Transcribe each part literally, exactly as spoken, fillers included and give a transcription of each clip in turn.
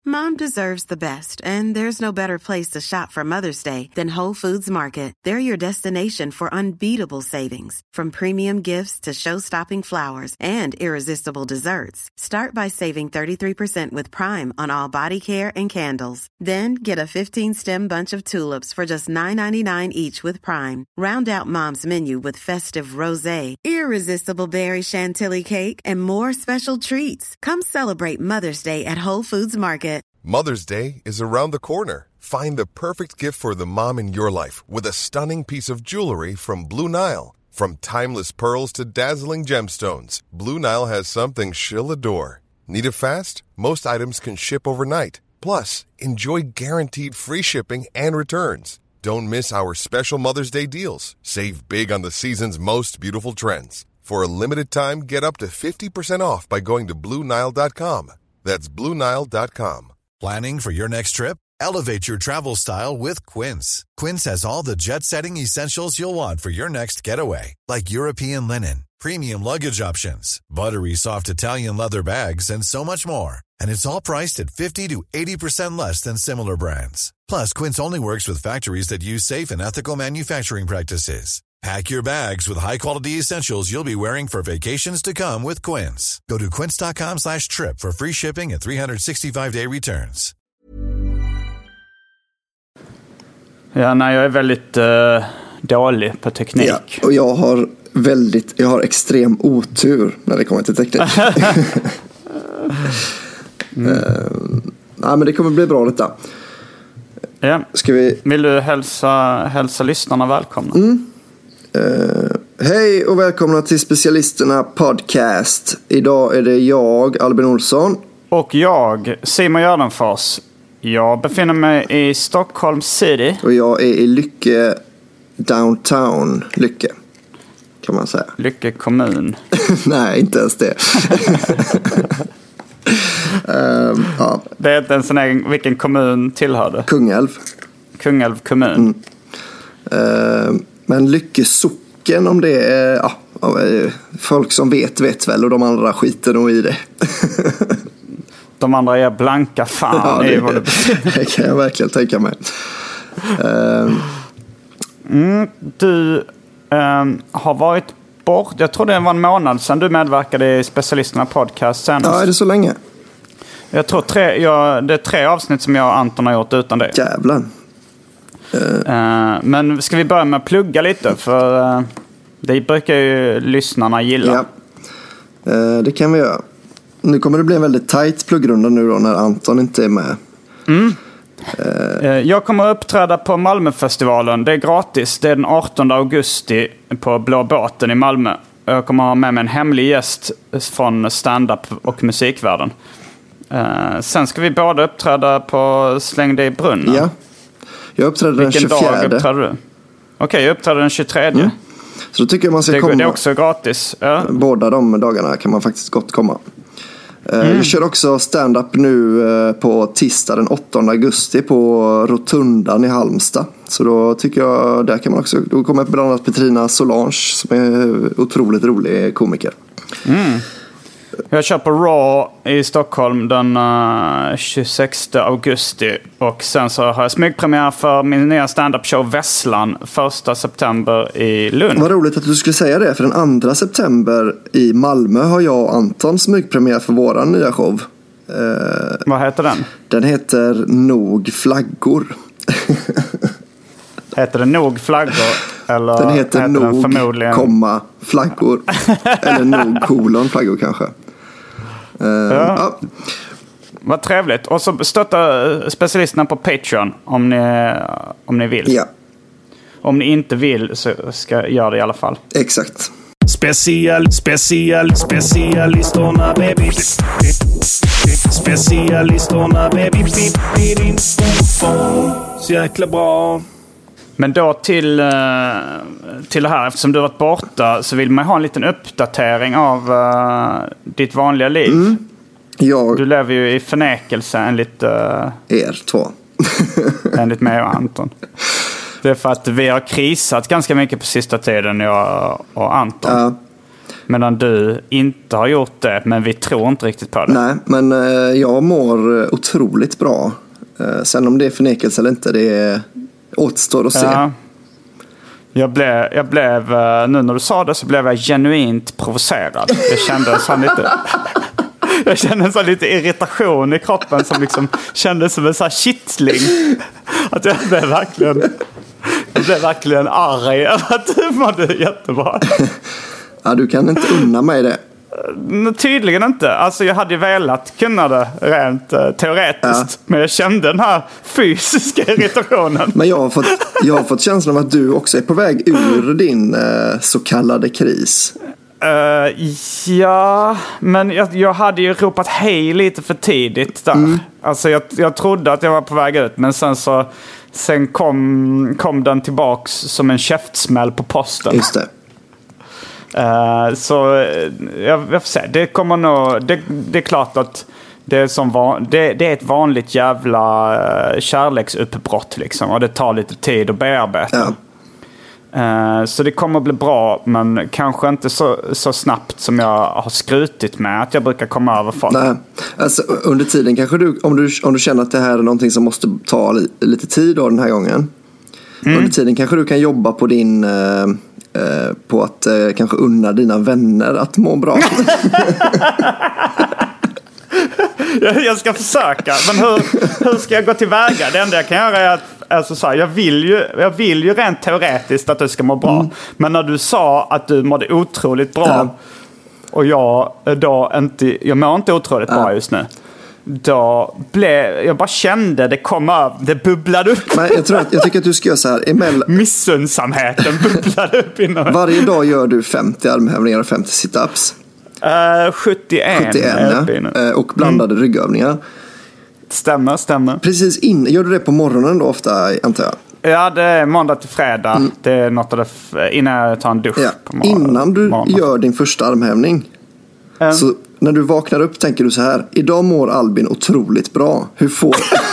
Mom deserves the best, and there's no better place to shop for Mother's Day than Whole Foods Market. They're your destination for unbeatable savings, from premium gifts to show-stopping flowers and irresistible desserts. Start by saving thirty-three percent with Prime on all body care and candles. Then get a fifteen-stem bunch of tulips for just nine ninety-nine each with Prime. Round out Mom's menu with festive rosé, irresistible berry chantilly cake, and more special treats. Come celebrate Mother's Day at Whole Foods Market. Mother's Day is around the corner. Find the perfect gift for the mom in your life with a stunning piece of jewelry from Blue Nile. From timeless pearls to dazzling gemstones, Blue Nile has something she'll adore. Need it fast? Most items can ship overnight. Plus, enjoy guaranteed free shipping and returns. Don't miss our special Mother's Day deals. Save big on the season's most beautiful trends. For a limited time, get up to fifty percent off by going to Blue Nile dot com. That's Blue Nile dot com. Planning for your next trip? Elevate your travel style with Quince. Quince has all the jet-setting essentials you'll want for your next getaway, like European linen, premium luggage options, buttery soft Italian leather bags, and so much more. And it's all priced at fifty to eighty percent less than similar brands. Plus, Quince only works with factories that use safe and ethical manufacturing practices. Pack your bags with high-quality essentials you'll be wearing for vacations to come with Quince. Go to quince.com slash trip for free shipping and three sixty-five day returns. Ja, nej, jag är väldigt uh, dålig på teknik. Ja, och jag har väldigt, jag har extrem otur när det kommer till teknik. mm. uh, nej, men det kommer bli bra detta. Ja. Ska vi... Vill du hälsa, hälsa lyssnarna välkomna? Mm. Uh, hej och välkomna till Specialisterna podcast. Idag är det jag, Albin Olsson. Och jag, Simon Gärdenfors. Jag befinner mig i Stockholm City. Och jag är i Lycke downtown. Lycke, kan man säga. Lycke kommun. Nej, inte ens det. um, ja. Det är inte ens en egen, vilken kommun tillhör det? Kungälv. Kungälv kommun. Mm. Uh, men Lycke socken, om det är ja, folk som vet vet väl, och de andra skiter nog i det. De andra är blanka fan. Ja, det, i vad det, det kan jag verkligen tänka mig. Uh. Mm, du um, har varit bort. Jag tror det var en månad sedan du medverkade i Specialisterna podcast senast. Ja, är det så länge? Jag tror tre, jag, det är tre avsnitt som jag och Anton har gjort utan det. Jävlar. Uh. Uh, men ska vi börja med att plugga lite? För uh, det brukar ju lyssnarna gilla. Ja, uh, det kan vi göra. Nu kommer det bli en väldigt tight pluggrunda nu då när Anton inte är med. Mm. Uh. Uh, jag kommer att uppträda på Malmöfestivalen. Det är gratis. Det är den artonde augusti på Blå båten i Malmö. Jag kommer att ha med mig en hemlig gäst från stand-up och musikvärlden. Uh, sen ska vi båda uppträda på Släng dig i brunnen. Ja. Jag uppträdde den Vilken tjugofjärde. Dag uppträdde du? Okej, okay, jag uppträdde den tjugotredje. Mm. Så då tycker jag man ska det, komma. Det är också gratis. Ja. Båda de dagarna kan man faktiskt gott komma. Mm. Jag kör också stand-up nu på tisdag den åttonde augusti på Rotundan i Halmstad. Så då tycker jag, där kan man också, då kommer bland annat Petrina Solange som är otroligt rolig komiker. Mm. Jag kör på Raw i Stockholm den uh, tjugosexte augusti. Och sen så har jag smygpremiär för min nya stand-up show Vesslan första september i Lund. Vad roligt att du skulle säga det, för den andra september i Malmö har jag och Anton smygpremiär för våran nya show. Uh, Vad heter den? Den heter Nog flaggor. Heter den Nog flaggor? Eller den heter, heter Nog, den förmodligen... komma, flaggor. Eller Nog kolon flaggor kanske. Uh, ja. Ja. Vad trevligt. Och så stötta Specialisterna på Patreon om ni, om ni vill. Ja. Om ni inte vill så ska jag göra det i alla fall. Exakt. Special, special, specialisterna baby. Specialisterna baby. Så jäkla bra. Men då till, till det här, eftersom du har varit borta så vill man ha en liten uppdatering av uh, ditt vanliga liv. Mm. Jag... Du lever ju i förnekelse enligt... Uh, er två. enligt mig och Anton. Det är för att vi har krisat ganska mycket på sista tiden, jag och Anton. Ja. Medan du inte har gjort det, men vi tror inte riktigt på det. Nej, men eh, jag mår otroligt bra. Eh, sen om det är förnekelse eller inte, det är återstår att se. Ja. Jag blev, jag blev, nu när du sa det så blev jag genuint provocerad. Jag kände så lite... Jag kände så lite irritation i kroppen som liksom kändes som en sån här kittling. Att jag blev verkligen, jag blev verkligen arg över att du mådde jättebra. Ja, du kan inte unna mig det. Tydligen inte. Alltså jag hade ju velat kunna det rent uh, teoretiskt. Ja. Men jag kände den här fysiska irritationen. Men jag har fått, jag har fått känslan av att du också är på väg ur din uh, så kallade kris. Uh, ja, men jag, jag hade ju ropat hej lite för tidigt där. Mm. Alltså jag, jag trodde att jag var på väg ut. Men sen så sen kom, kom den tillbaks som en käftsmäll på posten. Just det. Uh, så jag, jag får säga, det kommer nog, det, det är klart att det är, som van, det, det är ett vanligt jävla uh, kärleksuppbrott liksom, och det tar lite tid att bearbeta. Ja. Uh, så det kommer att bli bra, men kanske inte så, så snabbt som jag har skrutit med att jag brukar komma över folk. Nej, alltså under tiden kanske du, om du, om du känner att det här är någonting som måste ta li, lite tid då den här gången. Mm. Under tiden kanske du kan jobba på din uh, uh, på att uh, kanske unna dina vänner att må bra. jag, jag ska försöka, men hur, hur ska jag gå tillväga? Det enda jag kan göra är att alltså, så här, jag, vill ju, jag vill ju rent teoretiskt att du ska må bra. Mm. Men när du sa att du mådde otroligt bra ja. och jag då inte, jag mår inte otroligt ja. bra just nu. Då blev, jag bara kände det kom över, det bubblade upp. Men jag, tror att, jag tycker att du ska göra så här. Emel... Missundsamheten bubblade upp inom. Varje dag gör du femtio armhävningar och femtio sit-ups. Uh, sjuttioen. sjuttioen ja. Och blandade mm. ryggövningar. Stämmer, stämmer. Precis in, gör du det på morgonen då ofta, antar jag? Ja, det är måndag till fredag. Mm. Det är något av det innan jag tar en dusch ja. på morgonen. Innan du morgon. gör din första armhävning. Mm. Så när du vaknar upp tänker du så här: idag mår Albin otroligt bra. Hur får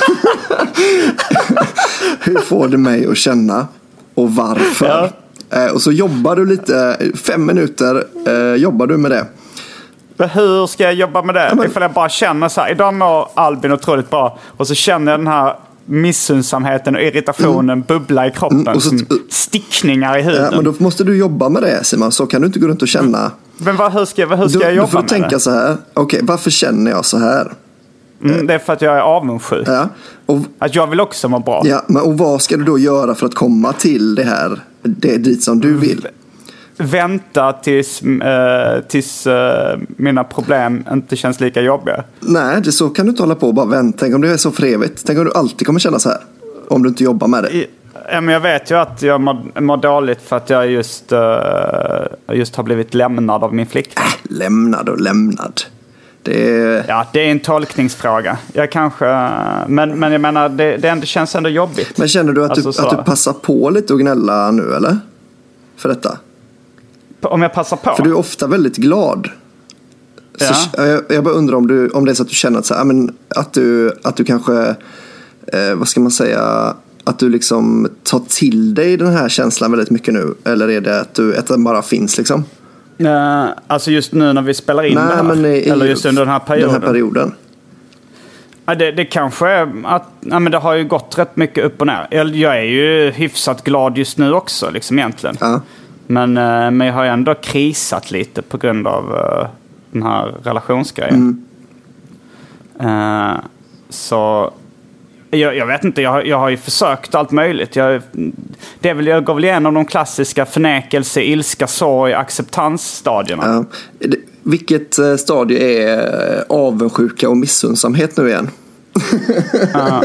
Hur får det mig att känna och varför? Ja. Eh, och så jobbar du lite, fem minuter eh, jobbar du med det. Men hur ska jag jobba med det? Ja, men... Ifall jag bara känner så här, idag mår Albin otroligt bra. Och så känner jag den här missundsamheten och irritationen mm. bubbla i kroppen. Mm, och så, som stickningar i huden. Ja, men då måste du jobba med det, Simon. Så kan du inte gå runt och känna. Men vad, hur ska, jag, hur ska du, jag jobba med det? Du får tänka så här. Okej, okay, varför känner jag så här? Mm, det är för att jag är avundsjuk. Ja, och, att jag vill också må bra. Ja, men och vad ska du då göra för att komma till det här, det dit som du vill? Vänta tills, äh, tills äh, mina problem inte känns lika jobbiga. Nej, det så kan du inte hålla på och bara vänta. Tänk om det är så frevigt. Tänk om du alltid kommer känna så här. Om du inte jobbar med det. I, ja, men jag vet ju att jag mår, mår dåligt för att jag just, äh, just har blivit lämnad av min flickvän. Äh, lämnad och lämnad. Det är... Ja, det är en tolkningsfråga. Jag kanske, men, men jag menar, det, det ändå känns ändå jobbigt. Men känner du att, alltså, du, att du passar på lite och gnälla nu, eller? För detta? Om jag passar på? För du är ofta väldigt glad. Ja. Så jag, jag bara undrar om, du, om det är så att du känner att, så här, men, att, du, att du kanske, eh, vad ska man säga, att du liksom tar till dig den här känslan väldigt mycket nu. Eller är det att, du, att den bara finns liksom? Uh, alltså just nu när vi spelar in Nej, det här, men i, eller just under den här perioden. Den här perioden. Ja, det, det kanske är att ja, men det har ju gått rätt mycket upp och ner. Jag, jag är ju hyfsat glad just nu också liksom egentligen. Ja. Men, uh, men jag har ju ändå krisat lite på grund av uh, den här relationsgrejen. Mm. Uh, så jag, jag vet inte, jag, jag har ju försökt allt möjligt. Jag, det är väl, jag går väl igenom de klassiska förnekelse, ilska, sorg, acceptansstadierna. Ja. Vilket stadie är avundsjuka och missundsamhet nu igen? Ja.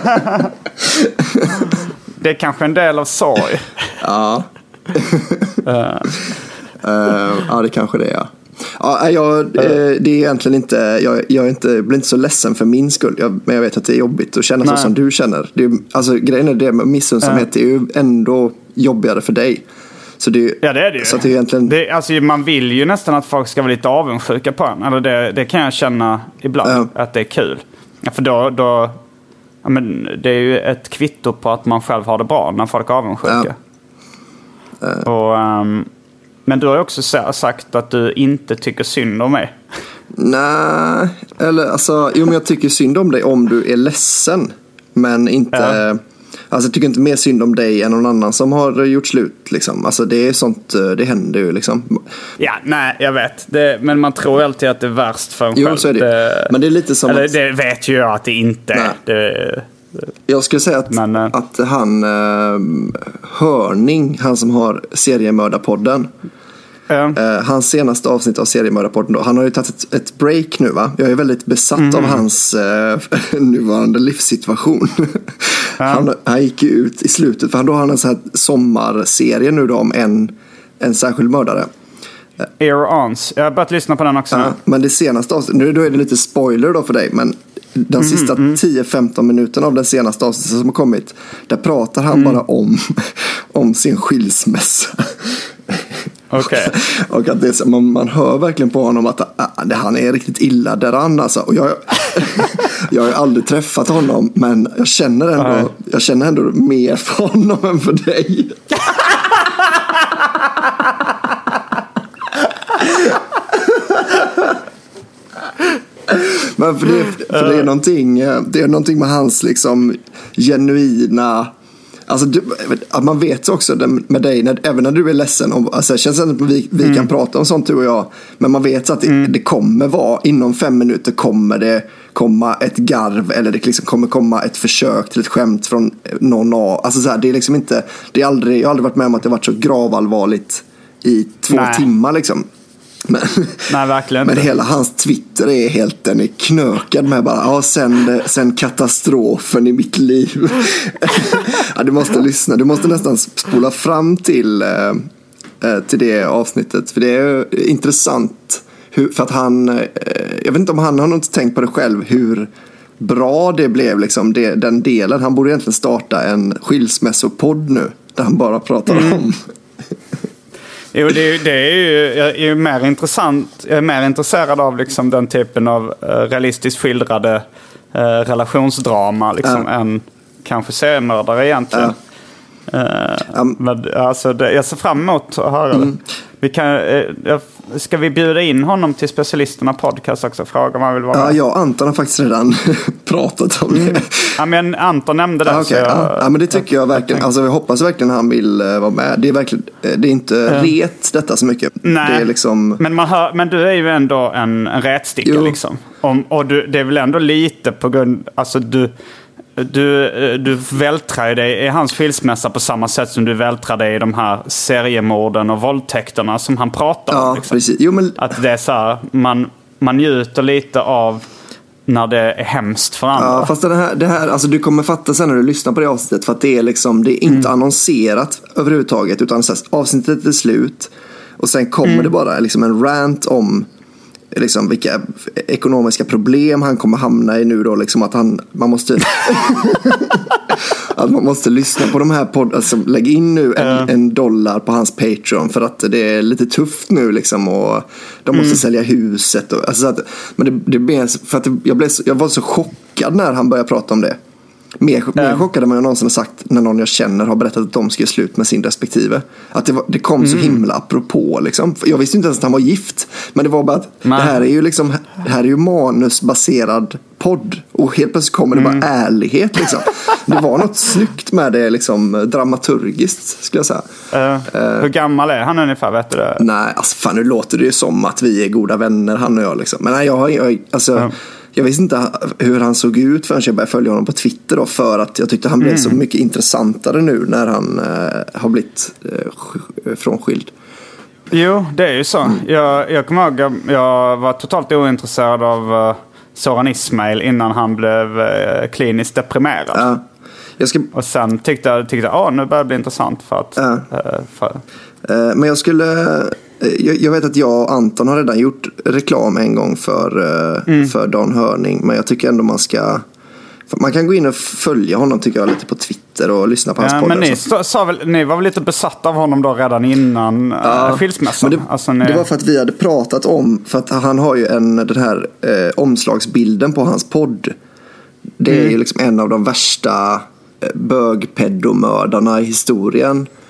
Det är kanske en del av sorg. Ja. uh. Uh, ja, det kanske det är, ja. Ja, jag, det är egentligen inte, jag, jag, är inte, jag blir inte så ledsen för min skull, jag, men jag vet att det är jobbigt att känna. Nej. Så som du känner. Det är, alltså, grejen är det med missundsamhet, ja. Det är ju ändå jobbigare för dig. Så det, ja, det är det ju. Så att det är egentligen... det, alltså, man vill ju nästan att folk ska vara lite avundsjuka på en. Eller det, det kan jag känna ibland, ja. Att det är kul. Ja, för då, då ja, men det är ju ett kvitto på att man själv har det bra när folk är avundsjuka. Ja. Uh. Och... Um, Men du har också sagt att du inte tycker synd om mig. Nej, eller alltså, jo men jag tycker synd om dig om du är ledsen. Men inte, ja. Alltså jag tycker inte mer synd om dig än någon annan som har gjort slut liksom. Alltså det är sånt, det händer ju liksom. Ja, nej, jag vet. Det, men man tror alltid att det är värst för en jo, själv. Så är det. Det, men det är lite som eller att, det vet ju jag att det inte är. Det, jag skulle säga att, men, att han uh, Hörning, han som har Seriemördarpodden, uh. Uh, hans senaste avsnitt av Seriemördarpodden då, han har ju tagit ett, ett break nu va. Jag är väldigt besatt mm. av hans uh, nuvarande livssituation. uh. han, han gick ju ut i slutet, för han då har han en sån här sommarserie nu då om en, en särskild mördare. Air Ons. Jag har börjat lyssna på den också. Uh, men det senaste avsnittet, nu då är det lite spoiler då för dig, men de mm, sista mm. tio femton minuterna av den senaste avsnittet som har kommit, där pratar han mm. bara om, om sin skilsmässa. Okay. Och att det är så, man, man hör verkligen på honom att ah, det, han är riktigt illa däran alltså. Och jag, jag har aldrig träffat honom, men jag känner ändå, uh. jag känner ändå mer för honom än för dig. Men för det, för det är någonting, det är någonting med hans liksom genuina, alltså du, att man vet också med dig när, även när du är ledsen om, alltså det känns att vi, vi mm. kan prata om sånt du och jag, men man vet att det, mm. det kommer vara inom fem minuter kommer det komma ett garv eller det liksom kommer komma ett försök till ett skämt från någon av, alltså så här, det är liksom inte, det är aldrig, jag har aldrig varit med om att det har varit så gravallvarligt i två Nej. timmar liksom. Men, Nej, verkligen. Men hela hans Twitter är helt, den är knökad med bara, ja, sen, sen katastrofen i mitt liv. Ja, du måste lyssna, du måste nästan spola fram till, eh, till det avsnittet, för det är intressant hur, för att han, eh, jag vet inte om han har något tänkt på det själv, hur bra det blev liksom, det, den delen. Han borde egentligen starta en skilsmässopodd nu, där han bara pratar mm. om Jo, det, det är ju, jag är ju mer intressant, jag är mer intresserad av liksom den typen av uh, realistiskt skildrade uh, relationsdrama liksom, ja. än kanske seriemördare egentligen. Ja. Uh, um. men, alltså, det, jag ser fram emot att höra mm. det. Vi kan, uh, ska vi bjuda in honom till Specialisterna podcast också? Fråga om han vill vara ja, med. Jag och Anton har faktiskt redan pratat om det. Mm. Ja, men Anton nämnde det. Ah, okay. jag, ja. ja, men det tycker jag, jag verkligen. Jag, alltså, jag hoppas verkligen han vill uh, vara med. Det är verkligen, det är inte uh. ret detta så mycket. Nej, det är liksom... men, man hör, men du är ju ändå en, en rätsticka liksom. Om, och du, det är väl ändå lite på grund, alltså du... Du, du vältrar ju dig i hans skilsmässa på samma sätt som du vältrar dig i de här seriemorden och våldtäkterna som han pratar ja, om. Liksom. Precis. Jo, men... Att det är så här, man, man njuter lite av när det är hemskt för andra. Ja, fast det här, det här, alltså du kommer fatta sen när du lyssnar på det avsnittet, för att det är liksom, det är inte mm. annonserat överhuvudtaget, utan så här, avsnittet är slut och sen kommer mm. det bara liksom en rant om liksom vilka ekonomiska problem han kommer hamna i nu då, liksom att han, man måste att man måste lyssna på de här podd, alltså lägg in nu en, uh. en dollar på hans Patreon för att det är lite tufft nu liksom, och de måste mm. sälja huset och, alltså att, men det, det blev, för att jag blev så, jag var så chockad när han började prata om det. Mer, uh. mer chockad än vad jag någonsin har sagt när någon jag känner har berättat att de ska göra slut med sin respektive. Att det, var, det kom mm. så himla apropå liksom. Jag visste inte ens att han var gift, men det var bara att Nej. det här är ju liksom, det här är ju manusbaserad podd, och helt plötsligt kommer det bara mm. ärlighet liksom. Det var något snyggt med det liksom, dramaturgiskt skulle jag säga. Uh, uh, hur gammal är han ungefär, vet du det? Nej, alltså fan, nu låter det ju som att vi är goda vänner, han och jag liksom. Men nej, jag har jag, alltså uh. jag visste inte hur han såg ut förrän jag började följa honom på Twitter då, för att jag tyckte han blev mm. så mycket intressantare nu när han uh, har blivit uh, frånskild. Jo, det är ju så. Mm. Jag, jag kommer ihåg, jag, jag var totalt ointresserad av uh, Soran Ismail innan han blev uh, kliniskt deprimerad. Ja. Jag ska... Och sen tyckte jag tyckte, ah, nu börjar det bli intressant för att... Ja. Uh, för... Uh, men jag skulle... Jag, jag vet att jag och Anton har redan gjort reklam en gång för, uh, mm. för Dan Hörning. Men jag tycker ändå man ska... Man kan gå in och följa honom, tycker jag, lite på Twitter och lyssna på hans ja, podd. Men ni, sa, sa väl, ni var väl lite besatta av honom då redan innan ja, äh, skilsmässan? Det, alltså, ni... det var för att vi hade pratat om, för att han har ju en, den här eh, omslagsbilden på hans podd. Det är mm. ju liksom en av de värsta eh, bögpedomördarna i historien.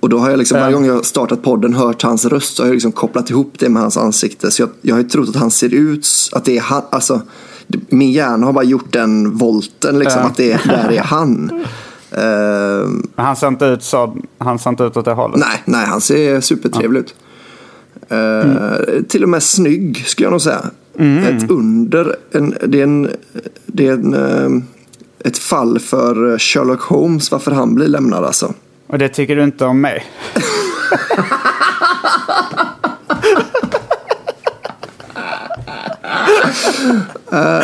Och då har jag liksom, varje gång jag startat podden, hört hans röst, så har jag liksom kopplat ihop det med hans ansikte. Så jag, jag har ju trott att han ser ut, att det är han, alltså min hjärna har bara gjort den volten liksom, att det där är han. Uh, han ser inte ut så, han ser inte ut åt det hållet. Nej, nej, han ser supertrevlig ut. Uh, mm. Till och med snygg, skulle jag nog säga. Mm. Ett under, en, det är en, det är en, uh, ett fall för Sherlock Holmes, varför han blir lämnad alltså. Och det tycker du inte om mig? uh,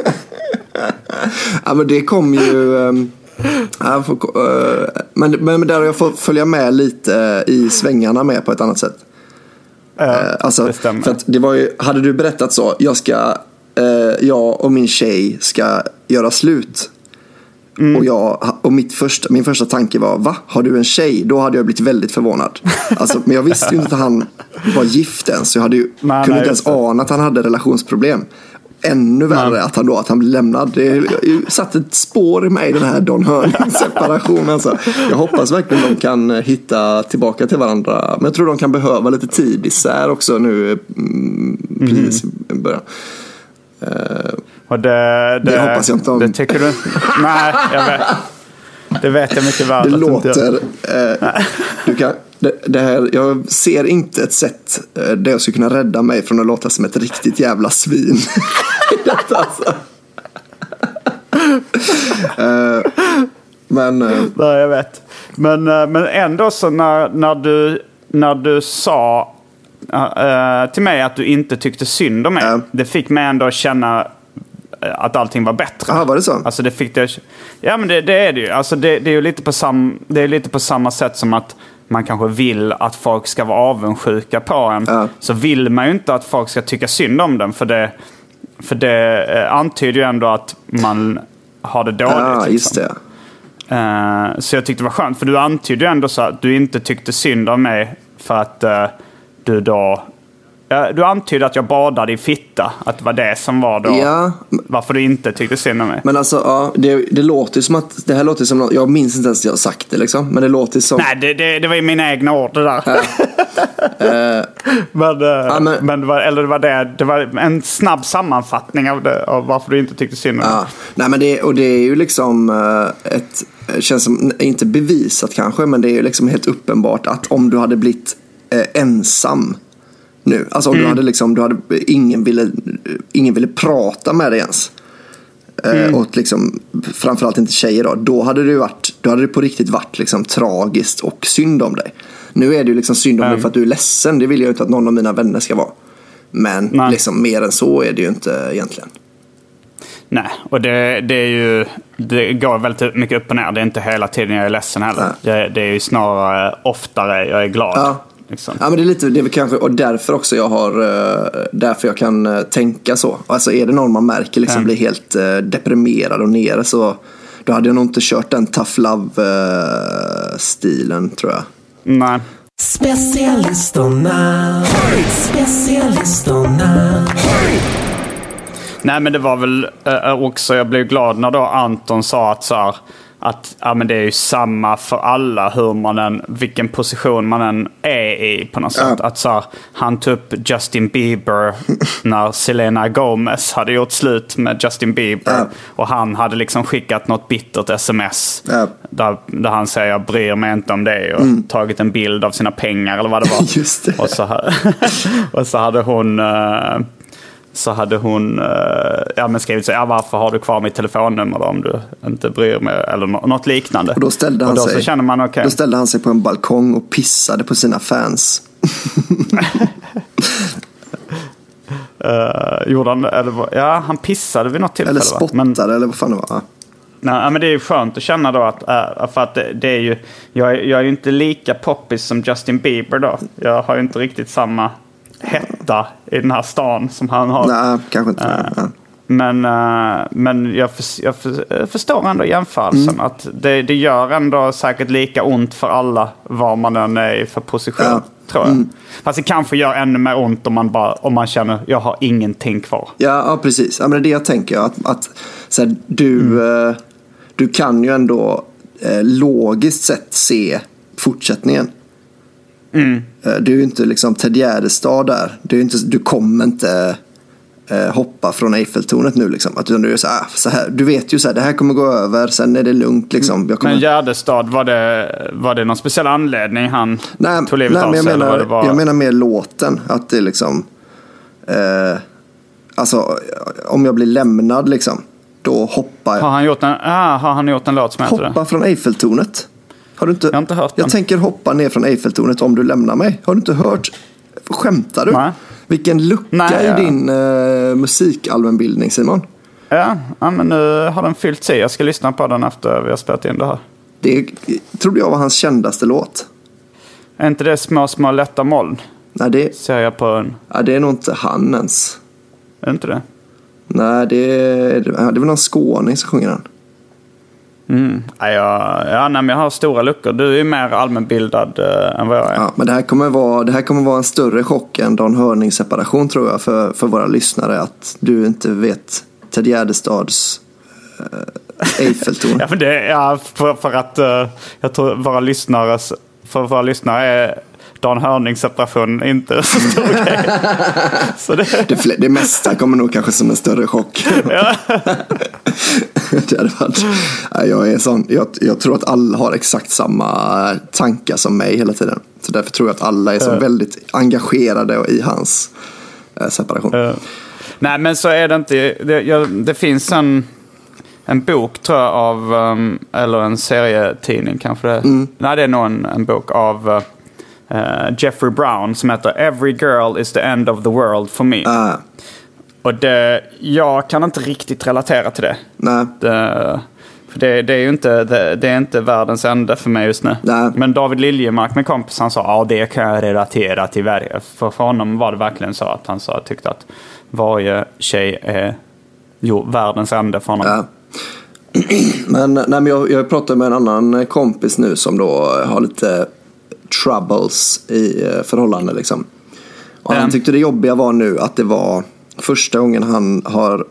ja, men det kom ju um, ja, får, uh, men, men där har jag fått följa med lite i svängarna med på ett annat sätt. Uh, uh, alltså, det stämmer. För att det var ju, hade du berättat så, jag ska uh, jag och min tjej ska göra slut. Mm. Och, jag, och mitt första, min första tanke var, va? Har du en tjej? Då hade jag blivit väldigt förvånad. Alltså, men jag visste ju inte att han var gift än. Så jag hade ju, nej, kunde nej, inte ens ana att han hade relationsproblem. Ännu värre nej. att han då att han blev lämnad. Det satt ett spår i mig, den här Don Hörning-separationen. Alltså. Jag hoppas verkligen de kan hitta tillbaka till varandra. Men jag tror de kan behöva lite tid isär också nu. Mm, precis i början. Uh, Och det, det, det hoppas jag inte om. Det tycker du? Nej, jag vet. Det vet jag mycket väl. Det låter... Eh, du kan, det, det här, jag ser inte ett sätt eh, där jag skulle kunna rädda mig från att låta som ett riktigt jävla svin. Detta, alltså. eh, men... Eh, Nej, jag vet. Men, men ändå så när, när, du, när du sa uh, till mig att du inte tyckte synd om mig. Uh. Det fick mig ändå att känna att allting var bättre. Ja, var det så? Alltså det fick det. Ja, men det, det är det ju. Alltså det, det är ju lite på sam, det är lite på samma sätt som att man kanske vill att folk ska vara avundsjuka på en. Ja. Så vill man ju inte att folk ska tycka synd om den, för det för det eh, antyder ju ändå att man har det dåligt. Ja, liksom. Just det. Uh, så jag tyckte det var skönt, för du antydde ju ändå så att du inte tyckte synd om mig för att uh, du då Du antydde att jag badade i fitta. Att det var det som var då. Ja. Varför du inte tyckte synd om mig. Men alltså, ja, det, det låter som att... Det här låter som... Jag minns inte ens att jag har sagt det liksom. Men det låter som... Nej, det, det, det var ju mina egna ord det där. uh, men, ja, men, men det var, eller det var det... Det var en snabb sammanfattning av, det, av varför du inte tyckte synd om mig. Ja. Nej, men det, och det är ju liksom uh, ett... Känns som... Inte bevisat kanske. Men det är ju liksom helt uppenbart att om du hade blivit uh, ensam... Nu. Alltså om mm. du hade liksom, du hade, ingen ville, ingen ville prata med dig ens. Mm. Eh, och liksom, framförallt inte tjejer då. Då hade det varit, då hade det på riktigt varit liksom tragiskt och synd om dig. Nu är det ju liksom synd om mm. dig för att du är ledsen. Det vill jag inte att någon av mina vänner ska vara. Men Nej. liksom mer än så är det ju inte egentligen. Nej, och det, det är ju, det går väldigt mycket upp och ner. Det är inte hela tiden jag är ledsen heller. Det, det är ju snarare oftare jag är glad. Ja. Liksom. Ja, men det är lite, det är kanske, och därför också jag har, därför jag kan tänka så. Alltså är det någon man märker liksom mm. blir helt deprimerad och nere, så då hade jag nog inte kört den tough love-stilen, tror jag. Nej. Specialisterna, specialisterna. Nej, men det var väl äh, också, jag blev glad när då Anton sa att så här, att ja, men det är ju samma för alla hur man än, vilken position man än är i på något sätt. Ja. Att så här, han tog upp Justin Bieber när Selena Gomez hade gjort slut med Justin Bieber. Ja. Och han hade liksom skickat något bittert sms. Ja. Där, där han säger jag bryr mig inte om det. Och mm. tagit en bild av sina pengar eller vad det var. Just det. Och så, och så hade hon... Uh, så hade hon uh, ja, men skrivit så, ja, varför har du kvar mitt telefonnummer då, om du inte bryr mig, eller no- något liknande. Och då ställde han, och då, sig, så känner man, okay. då ställde han sig på en balkong och pissade på sina fans. uh, gjorde han, eller, ja, han pissade vid något tillfälle. Eller spottade, men, eller vad fan det var. Nej, men det är ju skönt att känna då att, uh, för att det, det är ju, jag, jag är ju inte lika poppis som Justin Bieber då. Jag har ju inte riktigt samma hetta i den här stan som han har. Nej, kanske inte. Uh, ja. Men, uh, men jag, för, jag, för, jag förstår ändå jämförelsen. Mm. Att det, det gör ändå säkert lika ont för alla vad man än är i för position, ja. tror jag. Mm. Fast det kanske gör ännu mer ont om man, bara, om man känner jag har ingenting kvar. Ja, ja precis. Ja, men det är det jag tänker. Att, att så här, du, mm. uh, du kan ju ändå uh, logiskt sett se fortsättningen. Mm. Du är ju inte liksom Ted Gärdestad där. Du, är inte, du kommer inte eh, hoppa från Eiffeltornet nu. Liksom. Att du, är så här, så här, du vet ju så här, det här kommer gå över, sen är det lugnt. Liksom. Jag kommer... Men Gärdestad, var det, var det någon speciell anledning han nej, tog livet nej, av sig? Jag menar, det var... jag menar mer låten. Att det liksom... Eh, alltså, om jag blir lämnad liksom, då hoppar jag. Har han gjort en, ah, har han gjort en låt som heter det? Hoppa från Eiffeltornet. Har du inte, jag har inte hört jag den. tänker hoppa ner från Eiffeltornet om du lämnar mig. Har du inte hört? Skämtar du? Nej. Vilken lucka Nej, i ja. din uh, musikalbumbildning, Simon. Ja, ja, men nu har den fyllt sig. Jag ska lyssna på den efter vi har spelat in det här. Det trodde jag var hans kändaste låt. Är inte det små, små lätta moln? Nej, det, Ser jag på en... ja, det är nog inte han ens. Är det inte det? Nej, det är, det är väl någon skåning som sjunger den. Mm. Ja, ja, ja nej, men jag har stora luckor. Du är ju mer allmänbildad äh, än vad jag är. Ja, men det här kommer vara, det här kommer vara en större chock än Dan Hörnings separation, tror jag, för, för våra lyssnare, att du inte vet Ted Gärdestads äh, Eiffeltorn. Ja, för, det, ja, för, för att uh, jag tror våra lyssnare, för våra lyssnare är Dan Hörnings separation inte så stor grej. Så det... Det, det mesta kommer nog kanske som en större chock. Ja. Det hade varit, jag, är sån, jag, jag tror att alla har exakt samma tankar som mig hela tiden. Så därför tror jag att alla är så uh. väldigt engagerade i hans äh, separation. Uh. Nej, men så är det inte. Det, jag, det finns en, en bok, tror jag, av um, eller en serietidning kanske det. Mm. Nej, det är nog en, en bok av uh, Uh, Jeffrey Brown som heter Every Girl is the End of the World for Me. Uh. Och det, jag kan inte riktigt relatera till det. Nej. Det, för det, det är ju inte, det, det är inte världens ände för mig just nu. Nej. Men David Liljemark, med kompis, han sa ja, det kan jag relatera till. För, för honom var det verkligen så att han sa, tyckte att varje tjej är jo, världens ände för honom. Ja. Men, nej, men jag, jag pratade med en annan kompis nu som då har lite troubles i förhållande liksom. Och han tyckte det jobbiga var nu att det var första gången han har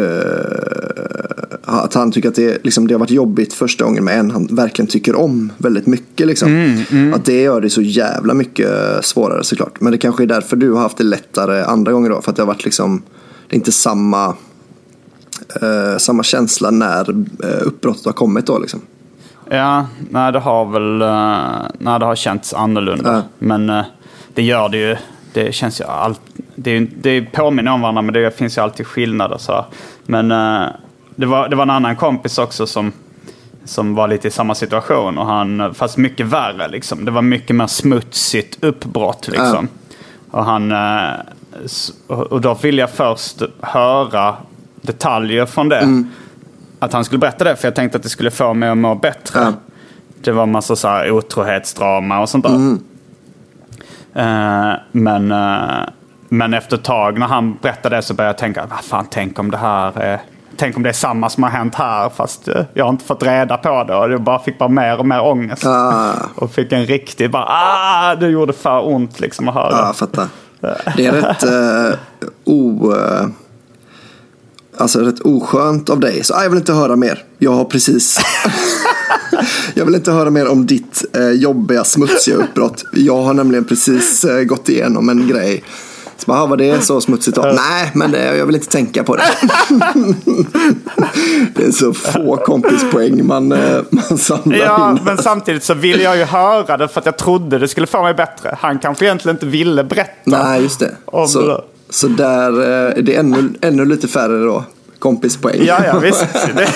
eh, att han tycker att det, liksom, det har varit jobbigt första gången med en han verkligen tycker om väldigt mycket liksom. Mm, mm. Att det gör det så jävla mycket svårare såklart. Men det kanske är därför du har haft det lättare andra gånger då, för att det har varit liksom, det är inte samma eh, samma känsla när eh, uppbrottet har kommit då liksom. Ja, nej, det har väl uh, nej, det har känts annorlunda. Ja. Men uh, det gör det ju. Det känns ju allt, det, det påminner om varandra, men det finns ju alltid skillnader så. Men uh, det var det var en annan kompis också som som var lite i samma situation, och han, fast mycket värre liksom. Det var mycket mer smutsigt uppbrott liksom. Ja. Och han uh, och då ville jag först höra detaljer från det. Mm. Att han skulle berätta det, för jag tänkte att det skulle få mig att må bättre. Ja. Det var massa så här otrohetsdrama och sånt där. Mm. Uh, men, uh, men efter ett tag när han berättade det så började jag tänka, vad fan, tänk om det här är, tänk om det är samma som har hänt här, fast uh, jag har inte fått reda på det, och jag bara fick bara mer och mer ångest. Ah. Och fick en riktig bara, ah, det gjorde för ont liksom att höra. Ja, jag fattar. Det är rätt uh, o... Uh... Alltså rätt oskönt av dig. Så ah, jag vill inte höra mer. Jag har precis Jag vill inte höra mer om ditt eh, jobbiga, smutsiga uppbrott. Jag har nämligen precis eh, gått igenom en grej. Så bara, var det så smutsigt då? Nej, men det, jag vill inte tänka på det. Det är så få kompispoäng man, eh, man samlar ja, in. Men samtidigt så vill jag ju höra det för att jag trodde det skulle få mig bättre. Han kanske egentligen inte ville berätta. Nej, just det. Om så, det. Så där är det ännu, ännu lite färre då. Kompispoäng. Ja, ja, visst.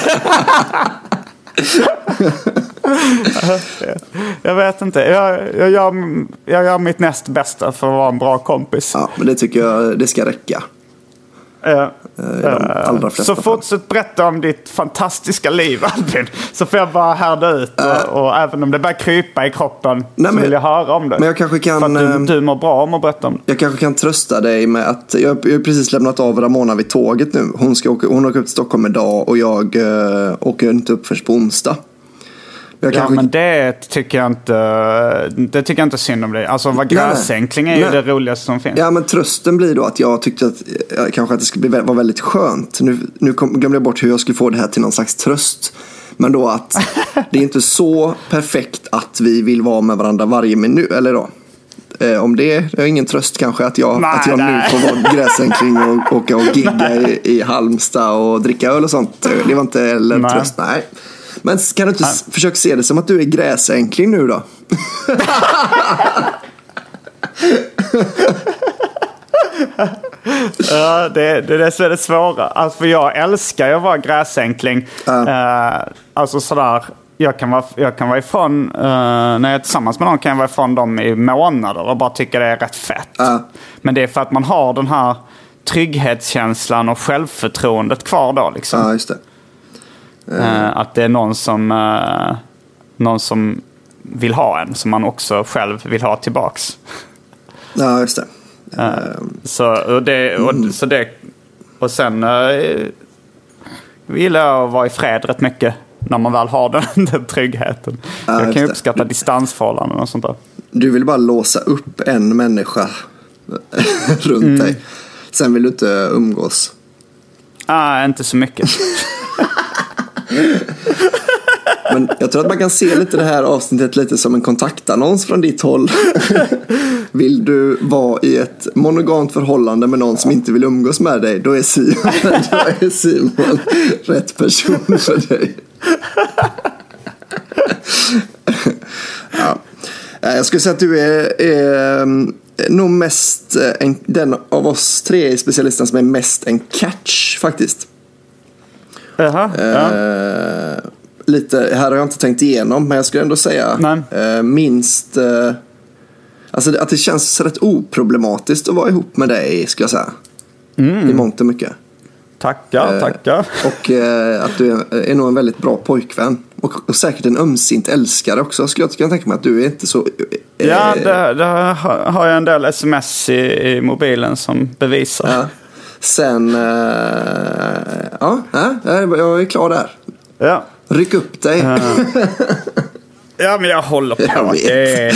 Jag vet inte. Jag, jag, gör, jag gör mitt näst bästa för att vara en bra kompis. Ja, men det tycker jag det ska räcka. Uh, uh, så fortsätt berätta om ditt fantastiska liv, Albin. Så får jag bara härda ut. Uh, och, och även om det börjar krypa i kroppen, nej, så men, vill jag höra om det. Men jag kanske kan, för att du, du mår bra om att berätta om det. Jag kanske kan trösta dig med att jag har precis lämnat av Ramona vid tåget nu. Hon ska åka, hon åker upp till Stockholm idag, och jag uh, åker inte upp först på onsdag. Jag ja, kanske... men det tycker jag inte det tycker jag inte synd om dig. Alltså vad gräsänkling är ju det roligaste som finns. Ja, men trösten blir då att jag tyckte att kanske att det skulle bli, vara väldigt skönt. Nu, nu kom, glömde jag bort hur jag skulle få det här till någon slags tröst. Men då att det är inte så perfekt att vi vill vara med varandra varje minut, eller då. eh, om det. Det är ingen tröst kanske att jag, nej, att jag nu får vara gräsänkling och åka och gigga i, i Halmstad och dricka öl och sånt. Det var inte heller nej. tröst, nej. Men kan du inte nej. försöka se det som att du är gräsänkling nu då? Ja, det, det är det som är det svåra. Alltså, för jag älskar ju att vara gräsänkling. Uh. Uh, alltså sådär, jag kan vara, jag kan vara ifrån, uh, när jag är tillsammans med någon kan jag vara ifrån dem i månader och bara tycka det är rätt fett. Uh. Men det är för att man har den här trygghetskänslan och självförtroendet kvar då liksom. Ja, just det. Uh. Uh, att det är någon som, uh, någon som vill ha en, som man också själv vill ha tillbaks. Ja, just det. Uh, så, och det, och, mm. så det och sen uh, vill jag vara i fred rätt mycket när man väl har den, den tryggheten. Ja, jag kan ju uppskatta det. Distansförhållanden och sånt där. Du vill bara låsa upp en människa runt mm. dig. Sen vill du inte umgås. Ah, inte så mycket. Men jag tror att man kan se lite det här avsnittet lite som en kontaktannons från ditt håll. Vill du vara i ett monogamt förhållande med någon som inte vill umgås med dig, då är Simon, då är Simon rätt person för dig. Ja. Jag skulle säga att du är, är nog mest en, den av oss tre specialisterna som är mest en catch faktiskt. Jaha, ja. Uh, lite, här har jag inte tänkt igenom, men jag skulle ändå säga uh, minst uh, alltså att det känns rätt oproblematiskt att vara ihop med dig, skulle jag säga. Mm. I mångt och mycket. Tackar, uh, tackar. Och uh, att du är, är nog en väldigt bra pojkvän. Och, och säkert en ömsint älskare också, skulle jag kunna tänka mig att du är inte så... Uh, ja, det, det har jag en del sms i, i mobilen som bevisar. Ja. Sen, uh, ja, jag är klar där. Ja. Ryck upp dig. Uh. Ja, men jag håller på. Jag vet. Det...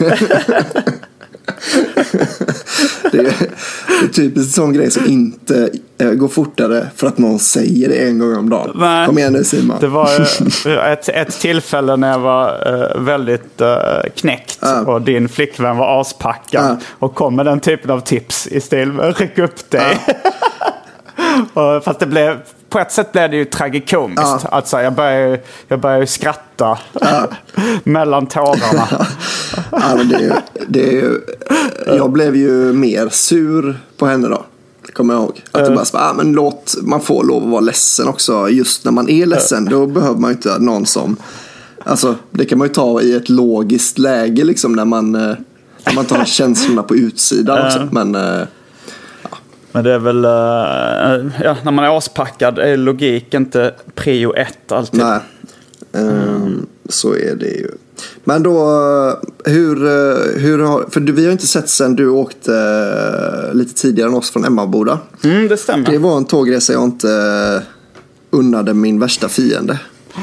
det, är, det är typiskt en sån grej som inte uh, går fortare för att någon säger det en gång om dagen. Nej. Kom igen nu, Simon. Det var uh, ett, ett tillfälle när jag var uh, väldigt uh, knäckt uh. och din flickvän var aspackad uh. och kom med den typen av tips i stil med ryck upp dig. Uh. Och fast det blev, på ett sätt blev det ju tragikomiskt. Ja. Alltså, jag började, jag började skratta ja. mellan tårarna. Ja, men det är ju, det är ju, jag blev ju mer sur på henne då. Det kommer jag ihåg. Att det bara så, ah, men låt, man får lov att vara ledsen också. Just när man är ledsen, då behöver man ju inte någon som... Alltså, det kan man ju ta i ett logiskt läge liksom, när man, när man tar känslorna på utsidan också. Men... Men det är väl, uh, ja, när man är aspackad är logik inte prio ett alltid. Nej, um, mm. så är det ju. Men då, hur, hur har, för vi har inte sett sen du åkte uh, lite tidigare än oss från Emmaboda. Mm, det stämmer. Det var en tågresa jag inte uh, unnade min värsta fiende.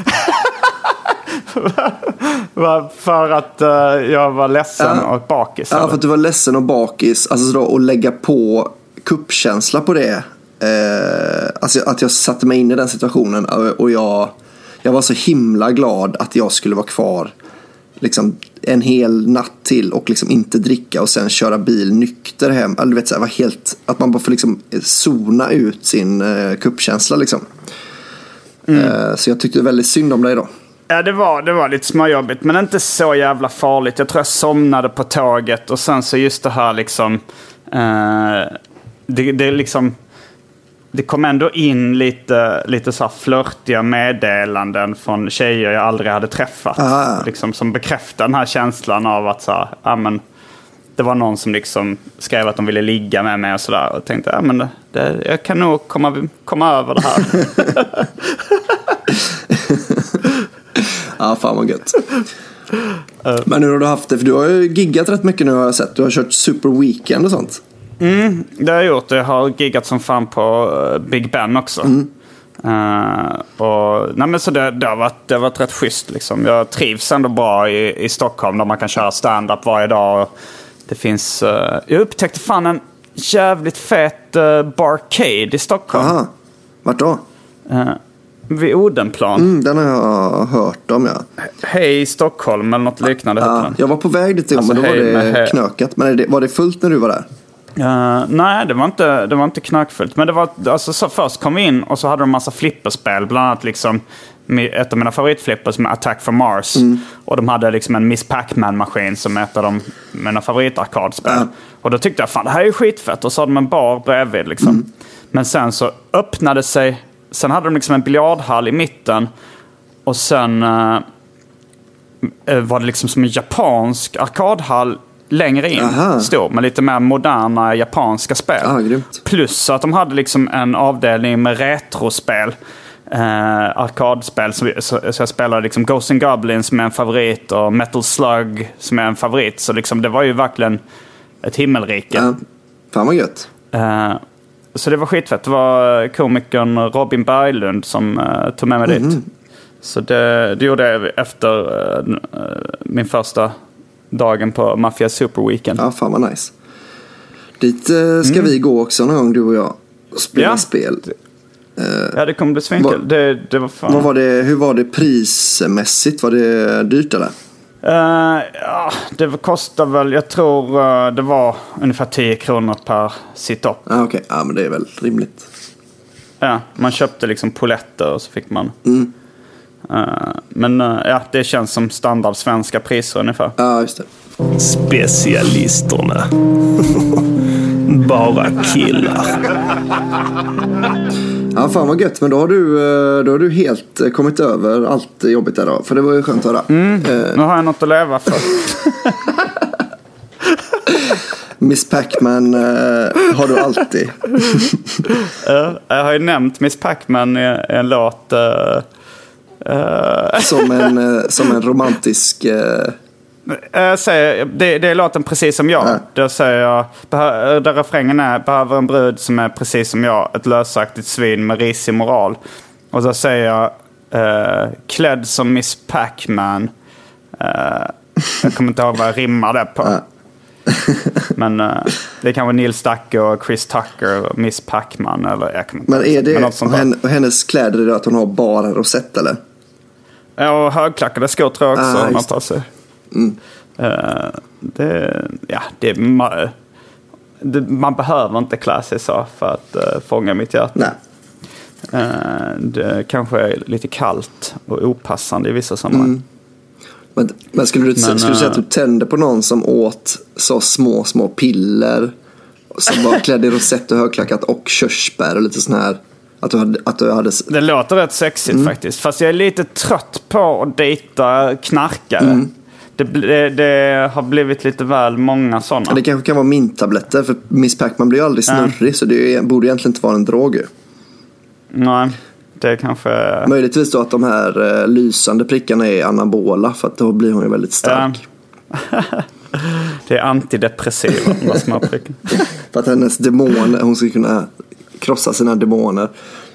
För att uh, jag var ledsen ja. och bakis? Ja, eller? för att du var ledsen och bakis. Alltså då, och lägga på kuppkänsla på det. Eh, alltså att jag satte mig in i den situationen och jag, jag var så himla glad att jag skulle vara kvar liksom en hel natt till och liksom inte dricka och sen köra bil nykter hem. Eller du vet så här, var helt, att man bara får liksom zona ut sin eh, kuppkänsla liksom. Mm. Eh, så jag tyckte väldigt synd om dig då. Ja, det var, det var lite småjobbigt, men inte så jävla farligt. Jag tror jag somnade på tåget och sen så just det här liksom... Eh, Det, det, liksom, det kom ändå in lite, lite så här flörtiga meddelanden från tjejer jag aldrig hade träffat. Liksom, som bekräftar den här känslan av att så här, ja, men, det var någon som liksom skrev att de ville ligga med mig och sådär. Och tänkte, ja, men det, det, jag kan nog komma, komma över det här. Ja, fan vad gött. Men nu har du haft det, för du har ju giggat rätt mycket nu har jag sett. Du har kört Super Weekend och sånt. Mm, det har jag gjort. Jag har giggat som fan på Big Ben också. Mm. Uh, och, nej, men så det, det, har varit, det har varit rätt schysst liksom. Jag trivs ändå bra i, i Stockholm där man kan köra stand-up varje dag. Det finns, uh, jag upptäckte fan en jävligt fet uh, barcade i Stockholm. Aha. Vart då? Uh, vid Odenplan. Mm, den har jag hört om, ja. Hej Stockholm eller något liknande. Ja, jag var på väg dit, alltså, men då var det knökat. Men var det fullt när du var där? Uh, nej, det var inte, det var inte knökfullt. Men det var, alltså, så först kom vi in och så hade de en massa flipperspel. Bland annat liksom, ett av mina favoritflippers med Attack from Mars. Mm. Och de hade liksom en Miss Pac-Man-maskin som är ett av de, mina favoritarkadspel. Mm. Och då tyckte jag, fan det här är ju skitfett. Och så hade de en bar bredvid liksom. Mm. Men sen så öppnade sig... Sen hade de liksom en biljardhall i mitten. Och sen uh, var det liksom som en japansk arkadhall längre in. Stor, med lite mer moderna japanska spel. Ah, plus att de hade liksom en avdelning med retrospel. Uh, arkadspel. Så, så, så jag spelade liksom Ghosts and Goblins som är en favorit. Och Metal Slug som är en favorit. Så liksom det var ju verkligen ett himmelrike. Ja, fan vad gött. Uh, Så det var skitfett. Det var komikern Robin Berglund som uh, tog med mig mm-hmm. dit. Så det, det gjorde jag efter uh, min första dagen på Mafia Super Weekend. Ja, fan vad nice. Dit uh, ska mm. vi gå också någon gång, du och jag. Och spela ja. spel. Uh, ja, det kommer bli svinkul. Det, det var fan... Vad var det, hur var det prismässigt? Var det dyrt eller? Uh, ja, det kostar väl, jag tror uh, det var ungefär tio kronor per sit-up. Ah, okej, okay. Ja men det är väl rimligt. Ja, man köpte liksom poletter och så fick man. Mm. Uh, men uh, ja, det känns som standard svenska priser ungefär. Ja, ah, just det. Specialisterna. Bara killar. Ja, fan vad gött. Men då har du, då har du helt kommit över allt jobbigt där då. För det var ju skönt att höra. Mm, uh, nu har jag något att leva för. Miss Pac-Man uh, har du alltid. uh, jag har ju nämnt Miss Pac-Man i en låt. Uh, uh. som, en, uh, som en romantisk... Uh... Jag säger, det, det är låten precis som jag. Ja. Där säger jag, behö, där refrängen är, behöver en brud som är precis som jag. Ett lösaktigt svin med risig moral. Och så säger jag, uh, klädd som Miss Pac-Man. Uh, jag kommer inte ihåg vad jag rimmade på. Ja. Men uh, det kan vara Nils Dacke och Chris Tucker och Miss Pac-Man. Eller, jag kan inte. Men är det men och hennes kläder, är det att hon har bara rosett eller? Ja, och högklackade skor tror jag också. Ah, man tar sig. Mm. Uh, det, ja, det, man, det, man behöver inte klä sig så för att uh, fånga mitt hjärta. Nej. Uh, det kanske är lite kallt och opassande i vissa sammanhang. Mm. Men, men skulle, du, men, skulle du säga att du tände på någon som åt så små, små piller som var klädd i rosett och högklackat och körsbär och lite sån här att du hade, att du hade... Det låter rätt sexigt mm. faktiskt. Fast jag är lite trött på att dejta knarkare. Mm. Det, det, det har blivit lite väl många sådana. Det kanske kan vara minttabletter. För Miss Pac-Man blir ju aldrig snurrig. Ja. Så det borde egentligen inte vara en drog. Nej, det är kanske... Möjligtvis då att de här eh, lysande prickarna är anabola. För att då blir hon ju väldigt stark. Ja. Det är antidepressiva. De små prickar. För att hennes demon, hon ska kunna krossa sina demoner.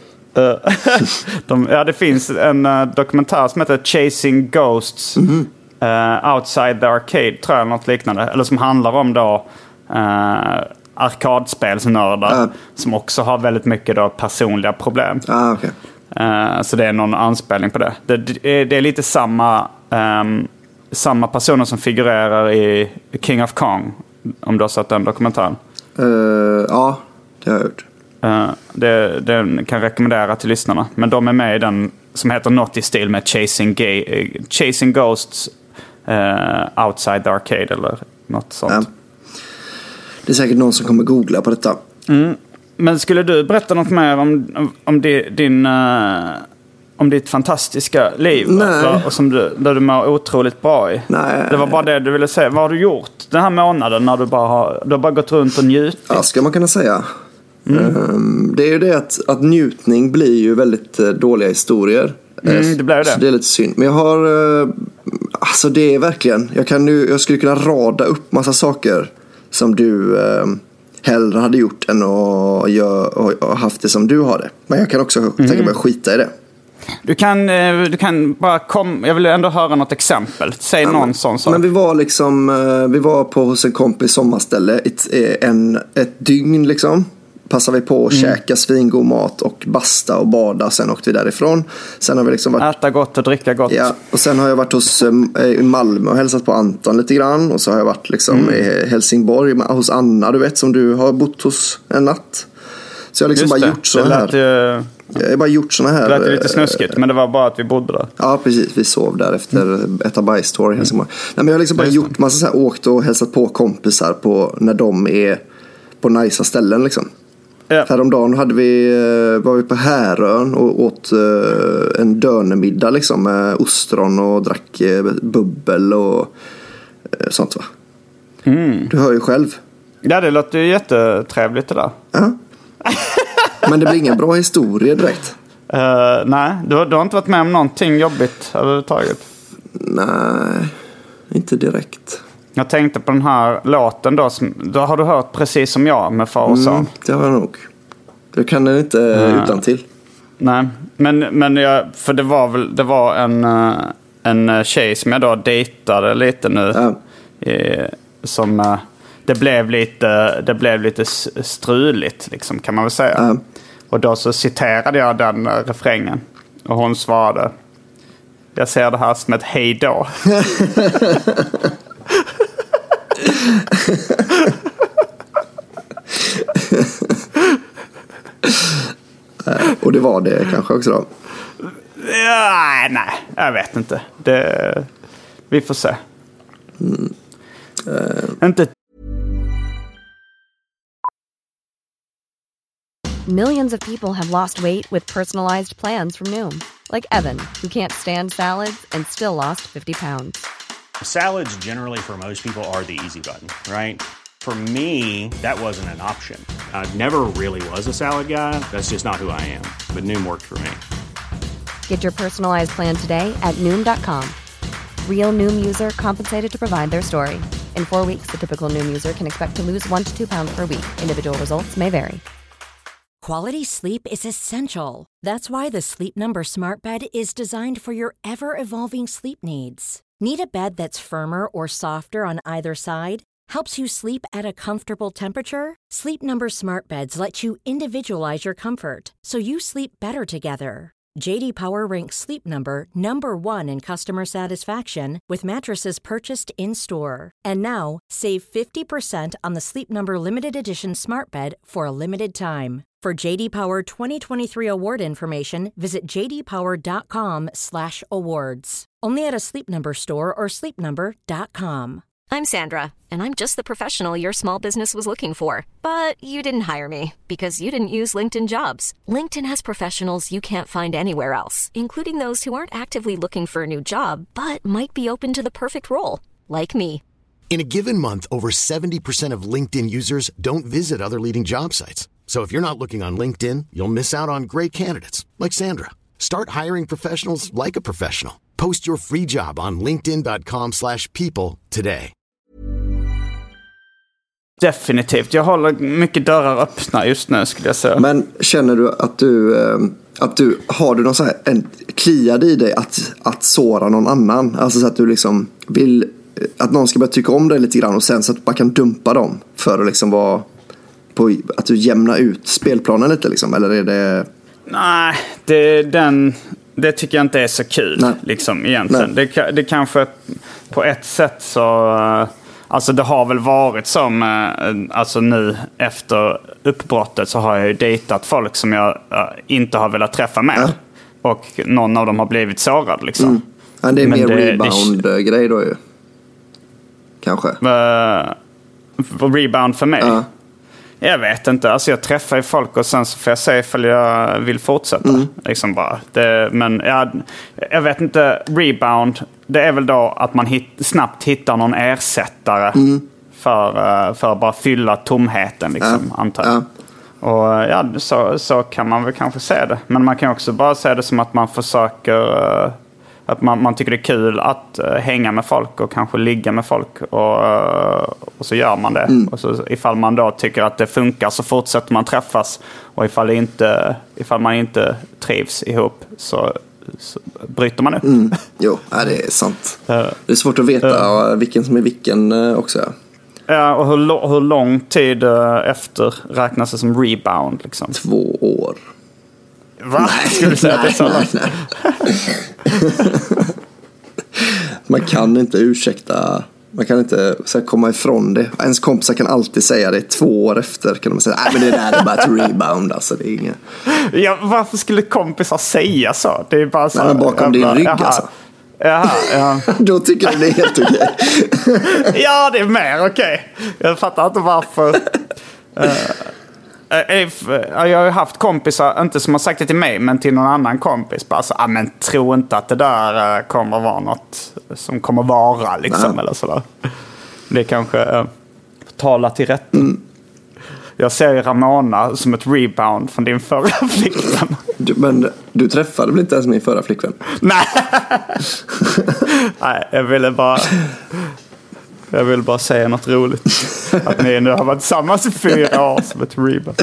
de, ja, det finns en uh, dokumentär som heter Chasing Ghosts. Mm-hmm. Uh, Outside the Arcade tror jag, något liknande. Eller som handlar om då uh, arkadspelsnördar uh. som också har väldigt mycket då personliga problem. Ah, okay. uh, så det är någon anspelning på det. Det, det, det är lite samma um, samma personer som figurerar i King of Kong, om du har sett den dokumentären. Uh, ja, det har jag gjort. Uh, det, den kan rekommendera till lyssnarna. Men de är med i den som heter något i stil med Chasing, Gay, uh, Chasing Ghosts uh, Outside the Arcade eller något sånt. Ja. Det är säkert någon som kommer googla på detta. Mm. Men skulle du berätta något mer om, om, om din... Uh, om ditt fantastiska liv? Nej. Och som du, där du mår otroligt bra i. Nej. Det var bara det du ville säga. Vad har du gjort den här månaden när du bara har, du har bara gått runt och njutit? Ja, ska man kunna säga. Mm. Um, det är ju det att, att njutning blir ju väldigt uh, dåliga historier. Mm, det blir det. Så det är lite synd. Men jag har... Uh, alltså det är verkligen... Jag, kan nu, jag skulle kunna rada upp massa saker som du uh, hellre hade gjort än att gör, och, och haft det som du har det. Men jag kan också mm. tänka mig att skita i det. Du kan, du kan bara komma... Jag vill ändå höra något exempel. Säg ja, någon men, sån sak. Men vi var liksom... Vi var på hos en kompis sommarställe ett, en, ett dygn liksom. passade vi på att mm. käka svingod mat och basta och bada. Sen åkte vi därifrån. Sen har vi liksom varit... Äta gott och dricka gott. Ja, och sen har jag varit hos i Malmö och hälsat på Anton lite grann. Och så har jag varit liksom mm. i Helsingborg hos Anna, du vet, som du har bott hos en natt. Så jag har liksom bara gjort så här. Ju... Jag har bara gjort såna här. Det lät lite snuskigt, men det var bara att vi bodde där. Ja, precis. Vi sov där efter mm. Etabajs-tour i Helsingborg. Mm. Nej, men jag har liksom bara Just gjort massa så här, åkt och hälsat på kompisar på när de är på najsa ställen liksom. Ja. Häromdagen hade vi, var vi på Härön och åt en dönemiddag liksom med ostron och drack bubbel och sånt, va? Mm. Du hör ju själv. Ja, det låter ju jättetrevligt det där. Ja. Men det blir inga bra historier direkt. Uh, nej, du, du har inte varit med om någonting jobbigt överhuvudtaget? Nej, inte direkt. Jag tänkte på den här låten då, som, då har du hört precis som jag med Far och Son. Mm, det har jag nog. Du kan den inte uh, utan till. Nej, men, men jag, för det var väl det var en, en tjej som jag då dejtade lite nu. Ja. I, som... Uh, Det blev lite det blev lite struligt liksom, kan man väl säga. Uh. Och då så citerade jag den uh, refrängen och hon svarade: jag ser det här som ett hej då. uh, och det var det kanske också då? Ja, nej, jag vet inte. Det, vi får se. Mm. Uh. Inte Millions of people have lost weight with personalized plans from Noom. Like Evan, who can't stand salads and still lost fifty pounds. Salads generally for most people are the easy button, right? For me, that wasn't an option. I never really was a salad guy. That's just not who I am. But Noom worked for me. Get your personalized plan today at Noom dot com. Real Noom user compensated to provide their story. In four weeks, the typical Noom user can expect to lose one to two pounds per week. Individual results may vary. Quality sleep is essential. That's why the Sleep Number Smart Bed is designed for your ever-evolving sleep needs. Need a bed that's firmer or softer on either side? Helps you sleep at a comfortable temperature? Sleep Number Smart Beds let you individualize your comfort, so you sleep better together. J D Power ranks Sleep Number number one in customer satisfaction with mattresses purchased in-store. And now, save fifty percent on the Sleep Number Limited Edition Smart Bed for a limited time. For J D Power twenty twenty-three award information, visit j d power dot com slash awards. Only at a Sleep Number store or sleep number dot com. I'm Sandra, and I'm just the professional your small business was looking for. But you didn't hire me because you didn't use LinkedIn Jobs. LinkedIn has professionals you can't find anywhere else, including those who aren't actively looking for a new job, but might be open to the perfect role, like me. In a given month, over seventy percent of LinkedIn users don't visit other leading job sites. So if you're not looking on LinkedIn, you'll miss out on great candidates like Sandra. Start hiring professionals like a professional. Post your free job on linkedin dot com slash people today. Definitivt. Jag håller mycket dörrar öppna just nu, skulle jag säga. Men känner du att du att du har du någon så här en kliad i dig att att såra någon annan, alltså så att du liksom vill att någon ska börja tycka om dig lite grann och sen så att du bara kan dumpa dem för att liksom vara på att du jämnar ut spelplanen lite liksom, eller är det? Nej, det den det tycker jag inte är så kul. Nej. Liksom egentligen. Det det kanske på ett sätt så alltså det har väl varit som alltså nu efter uppbrottet så har jag ju dejtat folk som jag inte har velat träffa mer. Ja. Och någon av dem har blivit sårad liksom. Mm. Ja, det är men mer det, rebound-grej då ju. Kanske. Uh, rebound för mig? Ja. Jag vet inte. Alltså jag träffar ju folk och sen så får jag säga ifall jag vill fortsätta. Mm. Liksom bara. Det, men jag, jag vet inte. Rebound, det är väl då att man hit, snabbt hittar någon ersättare mm. för, för att bara fylla tomheten liksom, ja. Antar jag. Ja. Och ja, så, så kan man väl kanske se det. Men man kan också bara se det som att man försöker... Att man, man tycker det är kul att uh, hänga med folk och kanske ligga med folk. Och, uh, och så gör man det. Mm. Och så, ifall man då tycker att det funkar så fortsätter man träffas. Och ifall, det inte, ifall man inte trivs ihop så, så bryter man upp. Mm. Jo, ja, det är sant. Uh, det är svårt att veta uh, vilken som är vilken uh, också. Ja. Ja, och hur, hur lång tid efter räknas det som rebound? Liksom? Två år. Va? Nej, skulle du säga nej, det är så nej, nej. Man kan inte ursäkta. Man kan inte så här, komma ifrån det. Ens kompisar kan alltid säga det. Två år efter kan de säga nej, men det där är bara ett rebound. Alltså, det är inget... Ja, varför skulle kompisar säga så? Det är bara så. Nej, men bakom din rygg jaha. alltså. Jaha, ja. Då tycker jag det är helt okej. Ja, det är mer okej. Jag fattar inte varför. uh, Jag har ju haft kompisar, inte som har sagt det till mig, men till någon annan kompis. Bara så, ah, men tro inte att det där kommer vara något som kommer vara, liksom, eller sådär. Det kanske uh, talar till rätt. Mm. Jag ser Ramona som ett rebound från din förra flickvän. Du, men du träffade väl inte ens min förra flickvän? Nej. Nej, jag ville bara... Jag vill bara säga något roligt. Att ni nu har varit tillsammans i fyra år som ett rebound.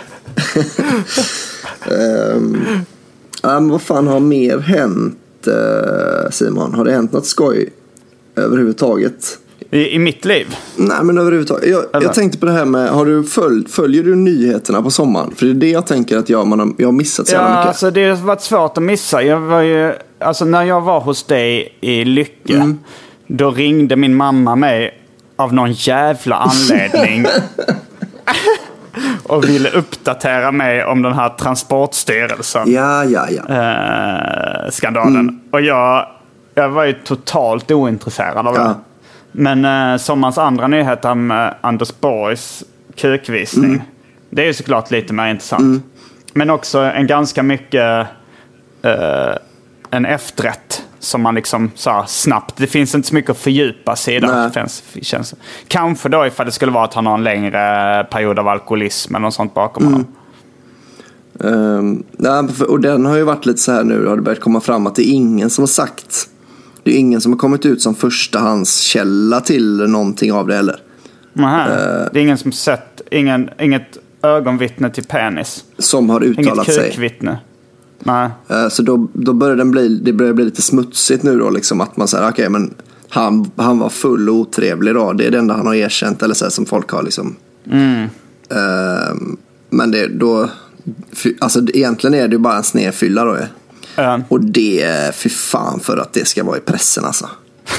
um, um, vad fan har mer hänt, uh, Simon? Har det hänt något skoj överhuvudtaget? I, i mitt liv? Nej, men överhuvudtaget. Jag, jag tänkte på det här med, har du följ, följer du nyheterna på sommaren? För det är det jag tänker att jag, man har, jag har missat så ja, mycket. Alltså det har varit svårt att missa. Jag var ju, alltså när jag var hos dig i Lycke, mm. då ringde min mamma mig av någon jävla anledning och ville uppdatera mig om den här Transportstyrelsen. Ja, ja, ja. Eh, skandalen. Mm. Och jag, jag var ju totalt ointresserad av ja. det. Men eh, sommarens andra nyhet om eh, Anders Borgs kukvisning. Mm. Det är ju såklart lite mer intressant. Mm. Men också en ganska mycket eh, en efterrätt som man liksom sa snabbt. Det finns inte så mycket att fördjupa sig i det känns, känns. Kanske då ifall det skulle vara att han har en längre period av alkoholism eller något sånt bakom mm. honom. Um, ja, och den har ju varit lite så här nu, har det börjat komma fram att det är ingen som har sagt, det är ingen som har kommit ut som förstahandskälla till någonting av det heller. Aha, uh, det är ingen som sett, ingen, inget ögonvittne till penis som har uttalat sig. Inget kukvittne. Nej. Uh, så då, då börjar den bli, det börjar bli lite smutsigt nu då, liksom att man säger okej, okay, men han, han var full och otrevlig då, det är det enda han har erkänt eller så här, som folk har liksom mm. uh, men det då alltså egentligen är det ju bara en snedfylla då. Mm. Och det är för fan för att det ska vara i pressen alltså.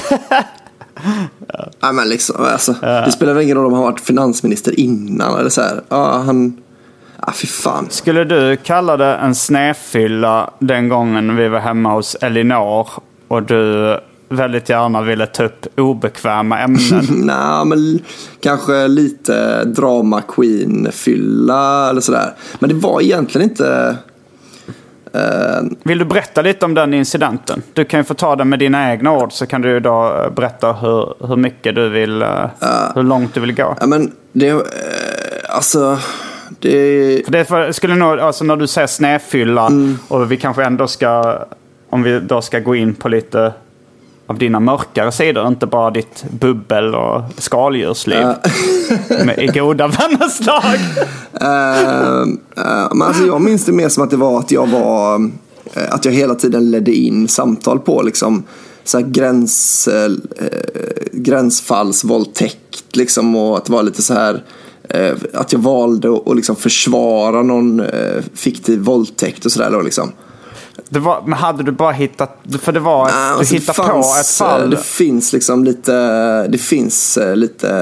ja. ja men liksom alltså, ja. Det spelar väl ingen roll om han har varit finansminister innan eller så här. Ja, han ja, fy fan. Skulle du kalla det en snedfylla den gången vi var hemma hos Elinor och du väldigt gärna ville ta upp obekväma ämnen? Nej, men kanske lite drama queen fylla eller sådär. Men det var egentligen inte... Uh... Vill du berätta lite om den incidenten? Du kan ju få ta den med dina egna ord, så kan du då berätta hur, hur mycket du vill, uh, uh, hur långt du vill gå. Ja, men det... Uh, alltså... Det... För det för, skulle nog, alltså när du säger snedfylla mm. och vi kanske ändå ska, om vi då ska gå in på lite av dina mörkare sidor, inte bara ditt bubbel och skaldjursliv uh. med, i goda vänners lag. uh, uh, men alltså jag minns det mer som att det var att jag var uh, att jag hela tiden ledde in samtal på liksom så här gräns uh, gränsfallsvåldtäkt liksom, och att det var lite så här uh, att jag valde att, att liksom försvara någon uh, fiktiv våldtäkt och sådär liksom. Det var, men hade du bara hittat, för det var, nah, du alltså hittade fanns, på ett fall. Det finns liksom lite, det finns lite,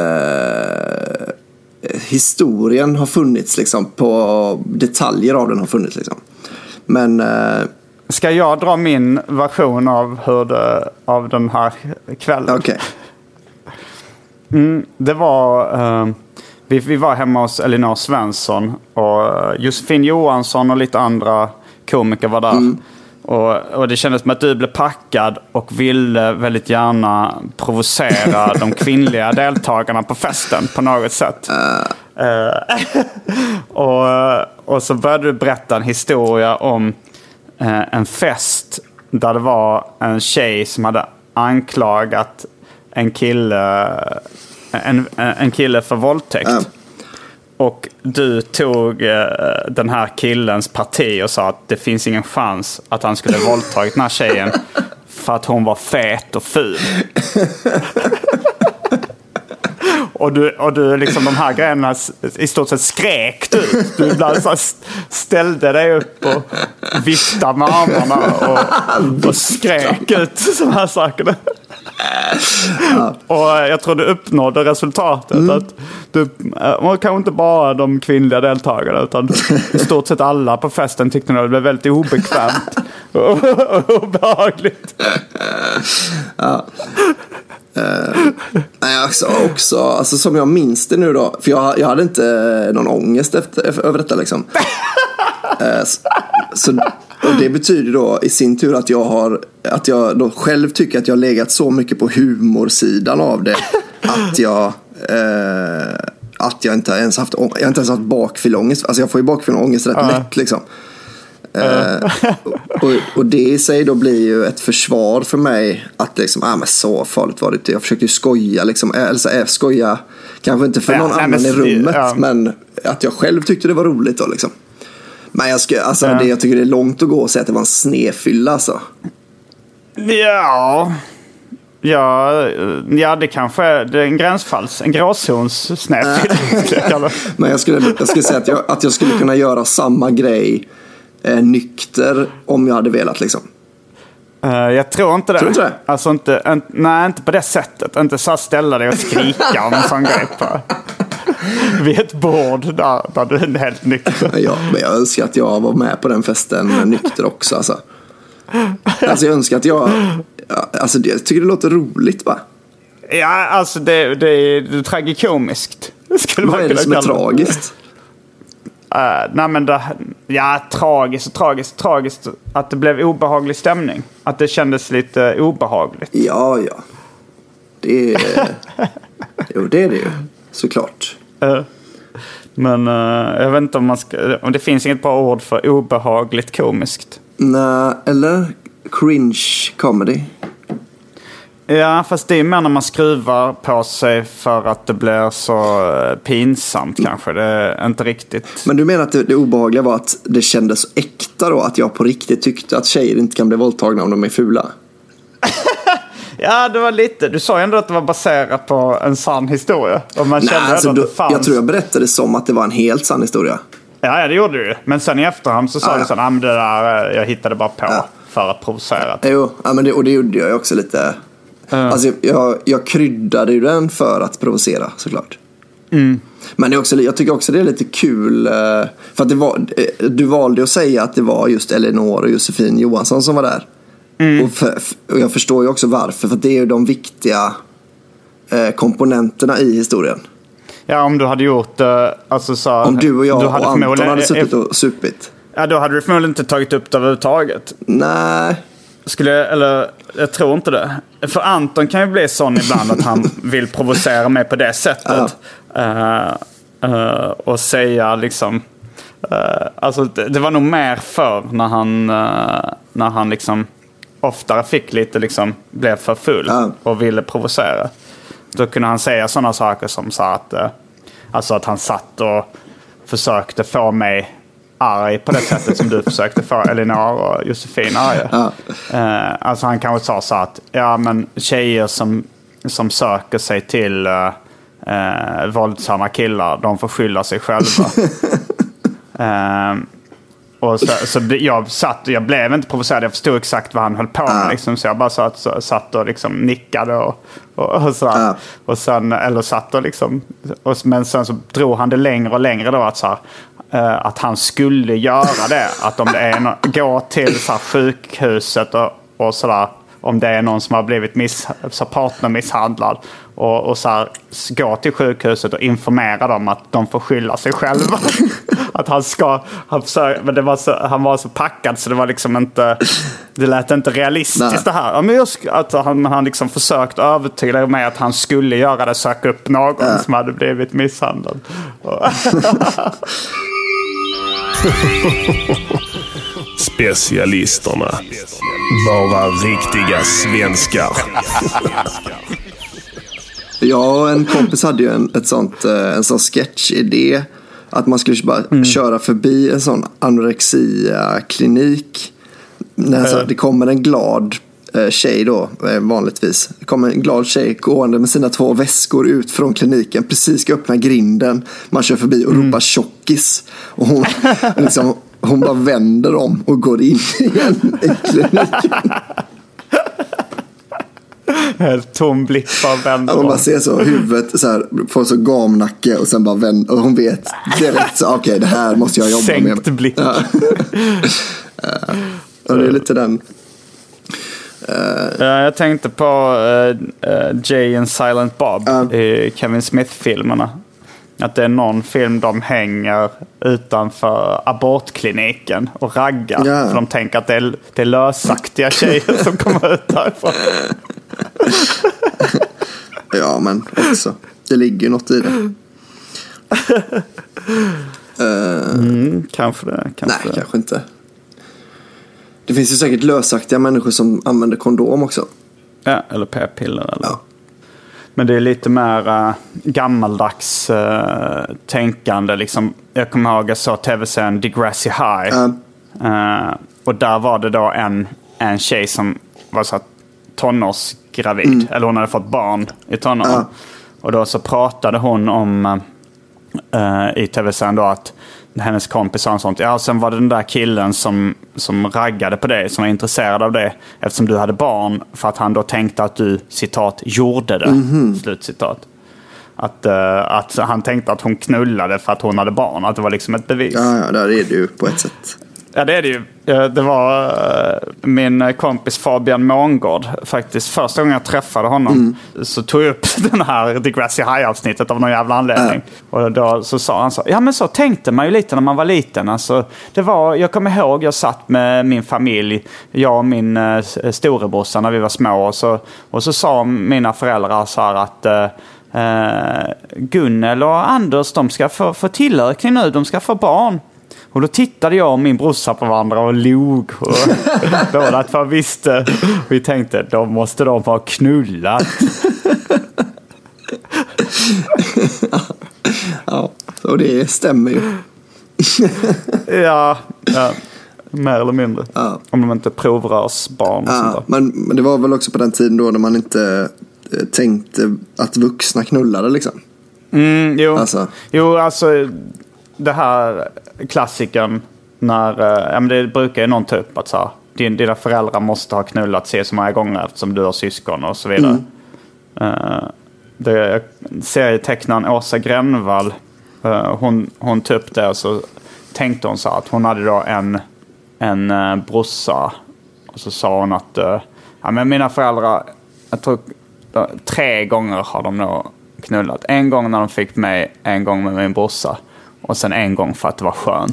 historien har funnits liksom, på detaljer av den har funnits liksom. Men ska jag dra min version av hur det, av den här kvällen? Okej. Okay. Mm, det var uh, vi, vi var hemma hos Elinor Svensson och Josefin Johansson och lite andra komiker var där. Mm. Och, och det kändes som att du blev packad och ville väldigt gärna provocera de kvinnliga deltagarna på festen på något sätt. Uh. Uh, och, och så började du berätta en historia om uh, en fest där det var en tjej som hade anklagat en kille, en, en kille för våldtäkt. Uh. Och du tog eh, den här killens parti och sa att det finns ingen chans att han skulle våldtagit den här tjejen för att hon var fet och ful. och du, och du liksom de här grejerna i stort sett skrek du. Du ibland så ställde dig upp och viftade med armarna och, och skrek ut sådana här saker. Ja. Och jag tror du uppnådde resultatet mm. att du, kanske inte bara de kvinnliga deltagarna utan i stort sett alla på festen tyckte att det blev väldigt obekvämt och obehagligt. Ja. Uh, nej, också, också alltså, som jag minns det nu då, för jag, jag hade inte någon ångest efter, över detta liksom. uh, så, så, och det betyder då i sin tur att jag har att jag då själv tycker att jag har legat så mycket på humorsidan av det att jag uh, att jag inte ens haft jag har inte ens haft bakfyllångest. Alltså jag får ju bakfyllångest rätt uh. lätt liksom. Uh, och, och det i sig då blir ju ett försvar för mig att liksom, ah, men så farligt var det inte. Jag försökte ju skoja liksom, alltså äh, skoja kanske inte för ja, någon nej, annan men, i rummet ja. Men att jag själv tyckte det var roligt då liksom. Men jag, ska, alltså, ja. det, jag tycker det är långt att gå och säga att det var en snefylla alltså. Ja Ja, ja det kanske är, det är en gränsfalls, en gråzons snefylla. Men jag skulle, jag skulle säga att jag, att jag skulle kunna göra samma grej Eh, nykter om jag hade velat liksom. Uh, jag tror inte det. Tror du inte det? Alltså inte, en, nej, inte på det sättet. Inte så ställa dig och skrika om en sån grej på vid ett bord där, där du är helt nykter. Ja, men jag önskar att jag var med på den festen nykter också alltså. Alltså jag önskar att jag alltså jag tycker det låter roligt va? Ja, alltså det, det, är, det är tragikomiskt. Vad är det som är tragiskt? Uh, nej men det, ja, tragiskt och tragiskt tragiskt att det blev obehaglig stämning, att det kändes lite obehagligt. Ja, ja. Det är jo, det är det ju såklart. Uh, men uh, jag vet inte om man ska, om det finns inget bra ord för obehagligt komiskt. Nej, eller cringe comedy. Ja, fast det är mer när man skruvar på sig för att det blir så pinsamt kanske. Det är inte riktigt. Men du menar att det, det obehagliga var att det kändes så äkta då? Att jag på riktigt tyckte att tjejer inte kan bli våldtagna om de är fula? Ja, det var lite. Du sa ändå att det var baserat på en sann historia. Och man Nej, kände alltså, att då, det fanns... jag tror jag berättade som att det var en helt sann historia. Ja, ja det gjorde du. Men sen i efterhand så sa ja, du ja. så att det där jag hittade bara på ja. för att provocera. Jo, ja, men det, och det gjorde jag också lite... Uh. Alltså jag, jag kryddade ju den för att provocera såklart. Mm. Men det är också, jag tycker också det är lite kul för att det var, du valde att säga att det var just Elinor och Josefin Johansson som var där. Mm. Och, för, och jag förstår ju också varför, för att det är ju de viktiga eh, komponenterna i historien. Ja, om du hade gjort alltså så, om du och jag du och Anton hade suttit och supit. Ja, då hade du förmodligen inte tagit upp det överhuvudtaget. Nej. Skulle jag, eller jag tror inte det. För Anton kan ju bli sån ibland att han vill provocera mig på det sättet. Ja. Uh, uh, och säga liksom... Uh, alltså det, det var nog mer för när han, uh, när han liksom oftare fick lite liksom, blev för full ja. och ville provocera. Då kunde han säga sådana saker som så att, uh, alltså att han satt och försökte få mig arg på det sättet som du försökte få Elinor och Josefin arg. Ja. Uh, alltså han kanske sa så att ja men tjejer som, som söker sig till uh, uh, våldsamma killar, de får skylla sig själva. uh, och så, så jag satt, jag blev inte provocerad, jag förstod exakt vad han höll på med. Uh. Liksom, så jag bara satt, så, satt och liksom nickade och, och, och så uh. och sen, eller satt och liksom och, men sen så drog han det längre och längre då att så här, Uh, att han skulle göra det. Att om det är no- gå till så här, sjukhuset och, och sådär, om det är någon som har blivit miss- så partnermisshandlad och, och så här, gå till sjukhuset och informera dem att de får skylla sig själva. Att han ska han, försöker, men det var så, han var så packad så det var liksom inte, det lät inte realistiskt. Nej. Det här. Ja, men just, att han, han liksom försökt övertyga mig att han skulle göra det, söka upp någon ja. som hade blivit misshandlad. Specialisterna. Bara riktiga svenskar. Jag och en kompis hade ju en, ett sånt, en sån sketch-idé att man skulle bara mm. köra förbi en sån anorexia-klinik. När så, det kommer en glad eh, tjej då, eh, vanligtvis. Det kommer en glad tjej gående med sina två väskor ut från kliniken. Precis ska öppna grinden. Man kör förbi och mm. ropar tjockis. Och hon, liksom, hon bara vänder om och går in igen i kliniken. Helt tom blick bara vänder. Ja, man bara ser så huvudet så här, får så gamnacke och sen bara vänder. Och hon vet direkt så okej, okay, det här måste jag jobba Sänkt med. Sänkt blick. Ja. Och det är lite den. Uh, jag tänkte på uh, uh, Jay and Silent Bob uh. i Kevin Smith-filmerna. Att det är någon film de hänger utanför abortkliniken och raggar. Yeah. För de tänker att det är, det är lösaktiga tjejer som kommer ut därifrån. Ja, men också. Det ligger något i det. uh, mm, kanske det. Kanske nej, det. kanske inte. Det finns ju säkert lösaktiga människor som använder kondom också. Ja, eller p-piller. Eller. Ja. Men det är lite mer uh, gammaldags uh, tänkande. Liksom. Jag kommer ihåg att jag såg tv-serien Degrassi High. Uh. Uh, och där var det då en, en tjej som var så tonårsgravid. Mm. Eller hon hade fått barn i tonåren. Uh. Och då så pratade hon om uh, i tv-serien då att hennes kompis sa sånt. Ja, sen var det den där killen som, som raggade på dig, som var intresserad av det eftersom du hade barn, för att han då tänkte att du, citat, gjorde det. Mm-hmm. Slutcitat. Att, uh, att han tänkte att hon knullade för att hon hade barn. Att det var liksom ett bevis. Ja, ja, där är det ju på ett sätt. Ja, det är det ju. Det var uh, min kompis Fabian Mångård. Faktiskt första gången jag träffade honom mm. så tog jag upp den här Degrassi High-avsnittet av någon jävla anledning. Äh. Och då så sa han så, ja men så tänkte man ju lite när man var liten. Alltså, det var, jag kommer ihåg, jag satt med min familj, jag och min uh, storebrorsa när vi var små. Och så, och så sa mina föräldrar så här att uh, uh, Gunnel och Anders, de ska få, få tillökning nu, de ska få barn. Och då tittade jag och min brorsa på varandra och log. Och båda två visste. Och vi tänkte, då måste de ha knullat. Ja, och det stämmer ju. ja, ja, mer eller mindre. Ja. Om de inte provrörsbarn och ja, sånt där. Men, men det var väl också på den tiden då när man inte eh, tänkte att vuxna knullade liksom. Mm, jo. Alltså. Jo, alltså... Det här klassikern när ja, men det brukar ju någon ta upp att så här, din, dina föräldrar måste ha knullat sig så många gånger eftersom du har syskon och så vidare. Mm. Uh, det serietecknaren Åsa Grönvall, uh, hon, hon tog upp det och så tänkte hon så att hon hade då en, en uh, brorsa och så sa hon att uh, ja, men mina föräldrar, jag tror uh, tre gånger har de nog knullat. En gång när de fick mig, en gång med min brorsa. Och sen en gång för att det var skönt.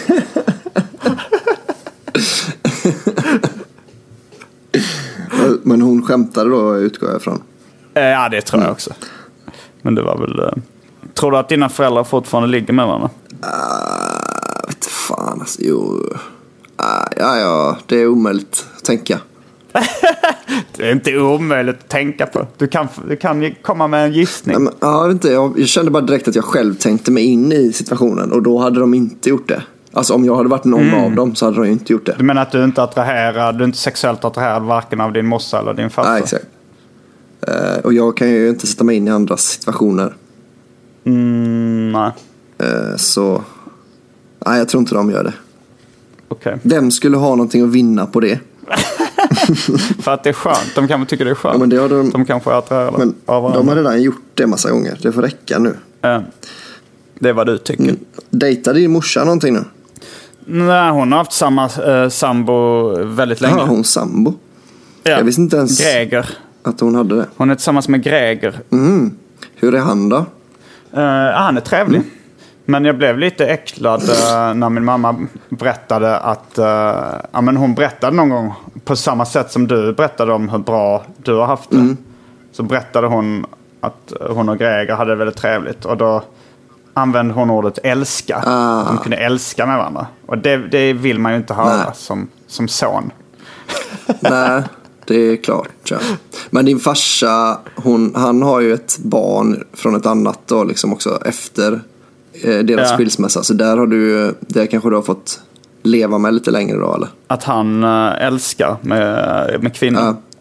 Men hon skämtade då, utgår jag ifrån. Ja, det tror jag också. Men det var väl... Tror du att dina föräldrar fortfarande ligger med varandra? Uh, vet fan, alltså, jo. Uh, ja, ja, det är omöjligt att tänka. Det är inte omöjligt att tänka på. Du kan, du kan komma med en gissning. Ja, men, ja, jag, vet inte, jag, jag kände bara direkt att jag själv tänkte mig in i situationen. Och då hade de inte gjort det. Alltså om jag hade varit någon mm. av dem så hade de inte gjort det. Du menar att du inte attraherad, du är inte sexuellt attraherad varken av din morsa eller din farsa? Nej, exakt. Uh, och jag kan ju inte sätta mig in i andras situationer. Mm, nej. Uh, så... Nej, jag tror inte de gör det. Okay. Vem skulle ha någonting att vinna på det? För att det är skönt. De kan väl tycka det är skönt. Ja, men det har de, de kanske är attraherade. Men de har redan gjort det massa gånger. Det får räcka nu. Uh, det är vad du tycker. Mm. Dejtar din morsa någonting nu? Nej, hon har haft samma uh, sambo väldigt länge. Ja, hon sambo? Ja. Jag visste inte ens Greger. Att hon hade det. Hon är tillsammans med Greger. Mm. Hur är han då? Uh, han är trevlig. Mm. Men jag blev lite äcklad uh, när min mamma berättade att... Uh, ja, men hon berättade någon gång på samma sätt som du berättade om hur bra du har haft det. Mm. Så berättade hon att hon och Greger hade det väldigt trevligt. Och då använde hon ordet älska. Ah. De kunde älska med varandra. Och det, det vill man ju inte höra som, som son. Nej, det är klart. Ja. Men din farsa, hon, han har ju ett barn från ett annat då, liksom också efter eh, deras ja. skilsmässa. Så där har du, där kanske du har fått leva med lite längre då, eller? Att han äh, älskar med, med kvinnor. Ja.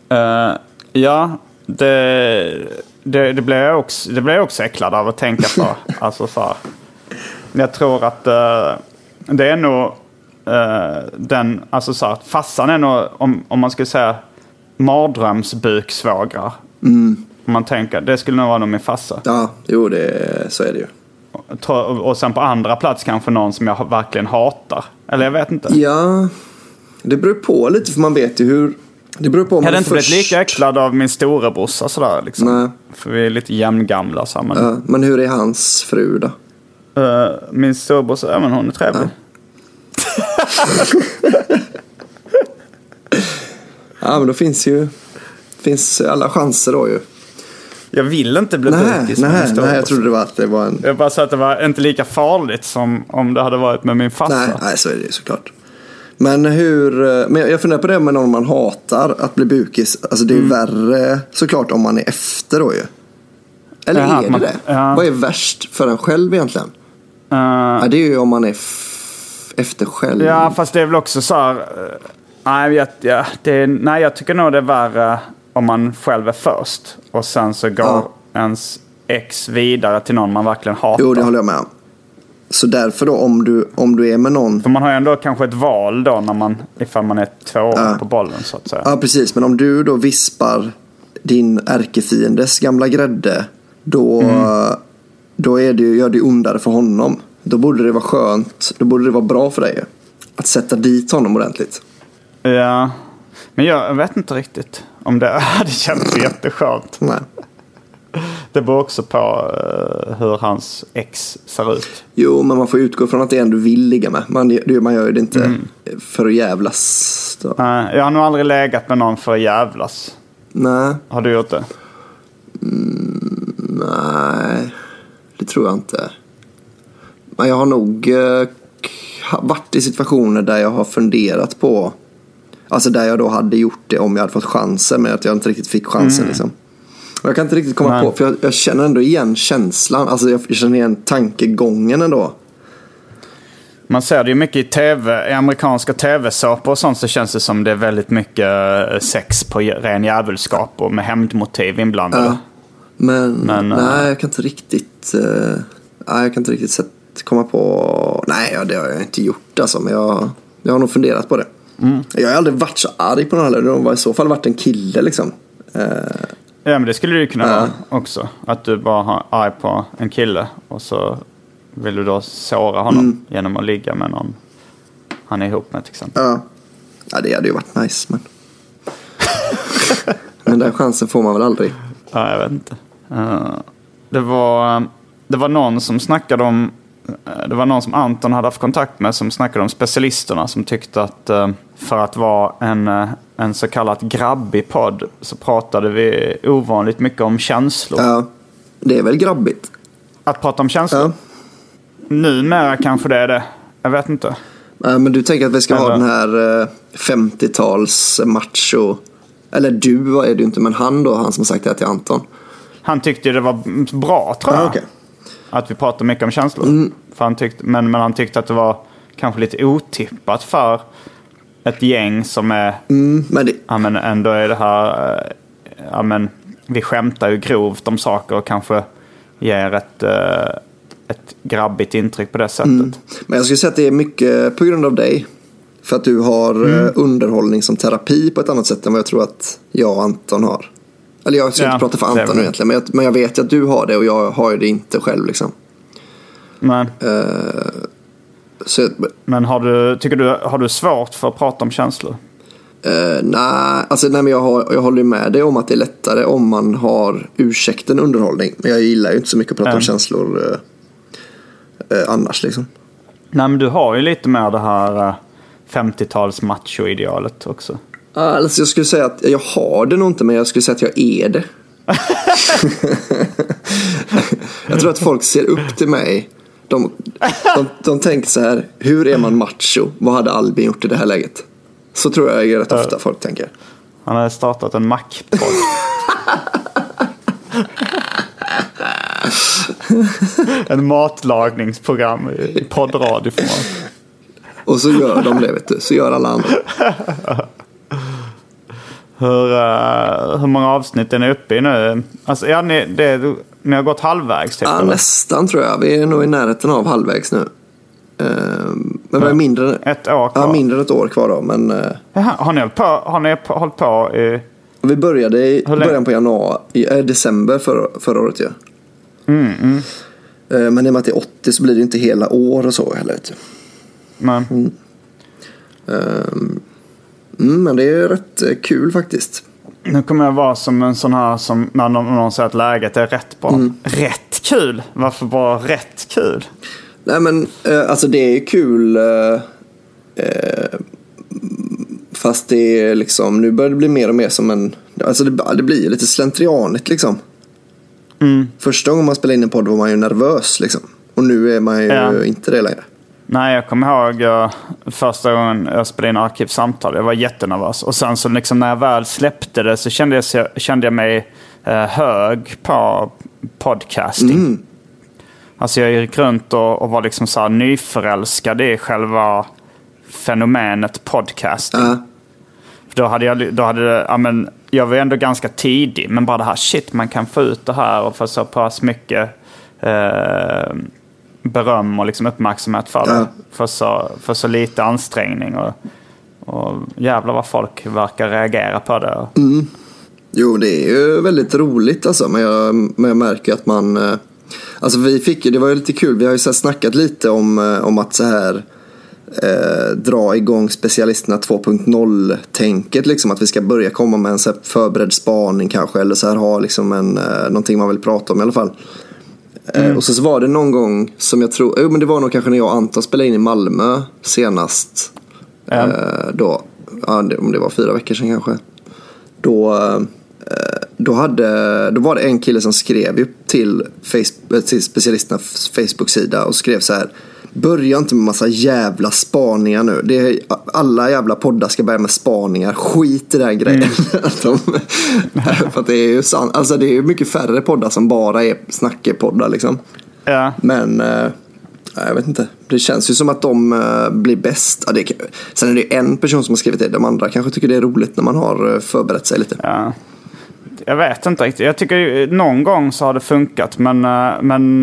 Uh, ja, det, det, det blir jag också, det blir jag också äcklad av att tänka på. Alltså så här. Jag tror att uh, det är nog uh, den, alltså så här, fassan är nog, om, om man skulle säga mardrömsbuksvågrar. Mm. Om man tänker, det skulle nog vara nog min fassa. Ja, jo, det, så är det ju. Och, och sen på andra plats kanske någon som jag verkligen hatar. Eller jag vet inte. Ja, det beror på lite, för man vet ju hur... Det beror på om jag hade man inte först... blivit lika äcklad av min storebrorsa sådär liksom. Nej. För vi är lite jämngamla så, men... Ja, men hur är hans fru då? Uh, min storebrorsa, ja men hon är trevlig. Ja. Ja, men då finns ju finns alla chanser då ju. Jag vill inte bli nej, bukis nej, med min storebrorsa. Nej, jag trodde det var att det var en... Jag bara sa att det var inte lika farligt som om det hade varit med min farsa. Nej, nej, så är det ju såklart. Men hur, men jag funderar på det med någon man hatar att bli bukis. Alltså det är ju mm. värre såklart om man är efter då ju. Eller ja, är det man, det? Ja. Vad är värst för en själv egentligen? Uh, ja, det är ju om man är f- efter själv. Ja, fast det är väl också så här... Uh, nej, jag, ja, det är, nej, jag tycker nog det är värre om man själv är först. Och sen så går ja. ens ex vidare till någon man verkligen hatar. Jo, det håller jag med om. Så därför då, om du, om du är med någon... För man har ju ändå kanske ett val då när man, ifall man är två år ja. på bollen så att säga. Ja, precis. Men om du då vispar din ärkefiendes gamla grädde, då, mm. då är det, gör det ondare för honom. Då borde det vara skönt, då borde det vara bra för dig att sätta dit honom ordentligt. Ja, men jag vet inte riktigt om det hade känts jätteskönt. Nej. Det beror också på uh, hur hans ex ser ut. Jo, men man får utgå från att det är en du vill ligga med. Man, man gör ju det inte mm. för att jävlas. Då. Nej, jag har nog aldrig legat med någon för att jävlas. Nej. Har du gjort det? Mm, nej, det tror jag inte. Men jag har nog uh, varit i situationer där jag har funderat på... Alltså där jag då hade gjort det om jag hade fått chansen, men att jag inte riktigt fick chansen mm. liksom. Jag kan inte riktigt komma Nej. på, för jag, jag känner ändå igen känslan. Alltså jag, jag känner igen tankegången ändå. Man ser det ju mycket i tv, i amerikanska tv-såpor och sånt, så känns det som det är väldigt mycket sex på ren jävelskap och med hämndmotiv inblandade. Ja. Men, Men nej, jag kan inte riktigt uh, nej, jag kan inte riktigt sätt, komma på. Nej, ja, det har jag inte gjort alltså, men jag, jag har nog funderat på det. Mm. Jag har aldrig varit så arg på någon heller. Det har i så fall varit en kille liksom. uh, Ja, men det skulle det ju kunna uh. vara också. Att du bara har arg på en kille och så vill du då såra honom mm. genom att ligga med någon han är ihop med till exempel. Ja, ja det hade ju varit nice, men men den chansen får man väl aldrig. Ja, jag vet inte. Uh, det var det var någon som snackade om det var någon som Anton hade haft kontakt med som snackade om specialisterna som tyckte att uh, för att vara en, uh, en så kallad grabbig podd så pratade vi ovanligt mycket om känslor. Ja, det är väl grabbigt. Att prata om känslor? Ja. Numera kanske det är det. Jag vet inte. Ja, men du tänker att vi ska Eller... ha den här uh, femtio-tals macho... Eller du är det ju inte, men han då, han som sagt det till Anton. Han tyckte det var bra, tror jag. Ah, okay. Att vi pratar mycket om känslor. Mm. För han tyckte, men, men han tyckte att det var kanske lite otippat för ett gäng som är... Mm, men det... Ja, men ändå är det här... Ja, men vi skämtar ju grovt om saker och kanske ger ett, ett grabbigt intryck på det sättet. Mm. Men jag skulle säga att det är mycket på grund av dig. För att du har mm. underhållning som terapi på ett annat sätt än vad jag tror att jag och Anton har. Eller jag ska ja, inte prata för Anton egentligen. Men jag, men jag vet att du har det och jag har ju det inte själv liksom. Men, uh, så, men har du, tycker du, har du svårt för att prata om känslor? Uh, nej, alltså, nej, men jag, har, jag håller med dig om att det är lättare om man har ursäkten underhållning. Men jag gillar ju inte så mycket att prata mm. om känslor uh, uh, annars liksom. Nej, men du har ju lite mer det här... Uh, femtio-tals macho-idealet också. Alltså jag skulle säga att jag har det nog inte, men jag skulle säga att jag är det. Jag tror att folk ser upp till mig. De, de, de tänker så här: hur är man macho? Vad hade Albin gjort i det här läget? Så tror jag är rätt ofta folk tänker. Han har startat en Mac-podd. En matlagningsprogram i poddradioformat. Och så gör de det, vet du. Så gör alla andra. hur, uh, hur många avsnitt är ni uppe i nu? Alltså, ja, ni, det, ni har gått halvvägs typ, ja, eller? Nästan tror jag. Vi är nog i närheten av halvvägs nu. Uh, men vi är mindre, ett år kvar. Ja, mindre än ett år kvar då. Men, uh, Jaha, har ni hållit på, har ni hållit på i... Vi började i början på januari, i äh, december förra, förra året. Ja. Mm, mm. Uh, men i och med att det är åttio så blir det inte hela år och så heller. Vet du. Men. Mm. Um, mm, men det är rätt uh, kul faktiskt. Nu kommer jag vara som en sån här som när någon, någon säger att läget är rätt bra. Mm. Rätt kul? Varför bara rätt kul? Nej men uh, alltså det är kul uh, uh, fast det är liksom, nu börjar det bli mer och mer som en, alltså det, det blir lite slentrianigt liksom. Mm. Första gången man spelade in en podd var man ju nervös liksom. Och nu är man ju ja. inte det längre. Nej, jag kommer ihåg uh, första gången jag spelade in arkivsamtal. Jag var jättenervös. Och sen så liksom när jag väl släppte det så kände jag, kände jag mig uh, hög på podcasting. Mm. Alltså jag gick runt och, och var liksom så här nyförälskad i själva fenomenet podcasting. Uh. Då hade jag, då hade det, ja, men jag var ändå ganska tidig. Men bara det här, shit, man kan få ut det här och få så pass mycket uh, beröm och liksom uppmärksamhet för det. Ja. För, så, för så lite ansträngning. Och, och jävlar vad folk verkar reagera på det. Mm. Jo, det är ju väldigt roligt alltså. Men jag, men jag märker att man... Alltså vi fick, det var ju lite kul. Vi har ju så här snackat lite om, om att så här... Eh, dra igång specialisterna två punkt noll-tänket. Liksom, att vi ska börja komma med en så här förberedd spaning kanske. Eller så här ha liksom en, eh, någonting man vill prata om i alla fall. Mm. Och så, så var det någon gång som jag tror, jo men det var nog kanske när jag och Anton spelade in i Malmö senast. Mm. Eh, då, ja, det, om det var fyra veckor sedan kanske. Då, eh, då, hade, då var det en kille som skrev ju till, Facebook, till specialisternas Facebook-sida och skrev så här: börja inte med massa jävla spaningar nu. Det är, alla jävla poddar ska börja med spaningar. Skit i den grejen. Mm. De, för att det är ju sant. Alltså det är ju mycket färre poddar som bara är snackepoddar liksom. Ja. Men äh, jag vet inte. Det känns ju som att de äh, blir bäst. Ja, det, sen är det en person som har skrivit det. De andra kanske tycker det är roligt när man har förberett sig lite. Ja. Jag vet inte riktigt. Jag tycker någon gång så har det funkat. Men, men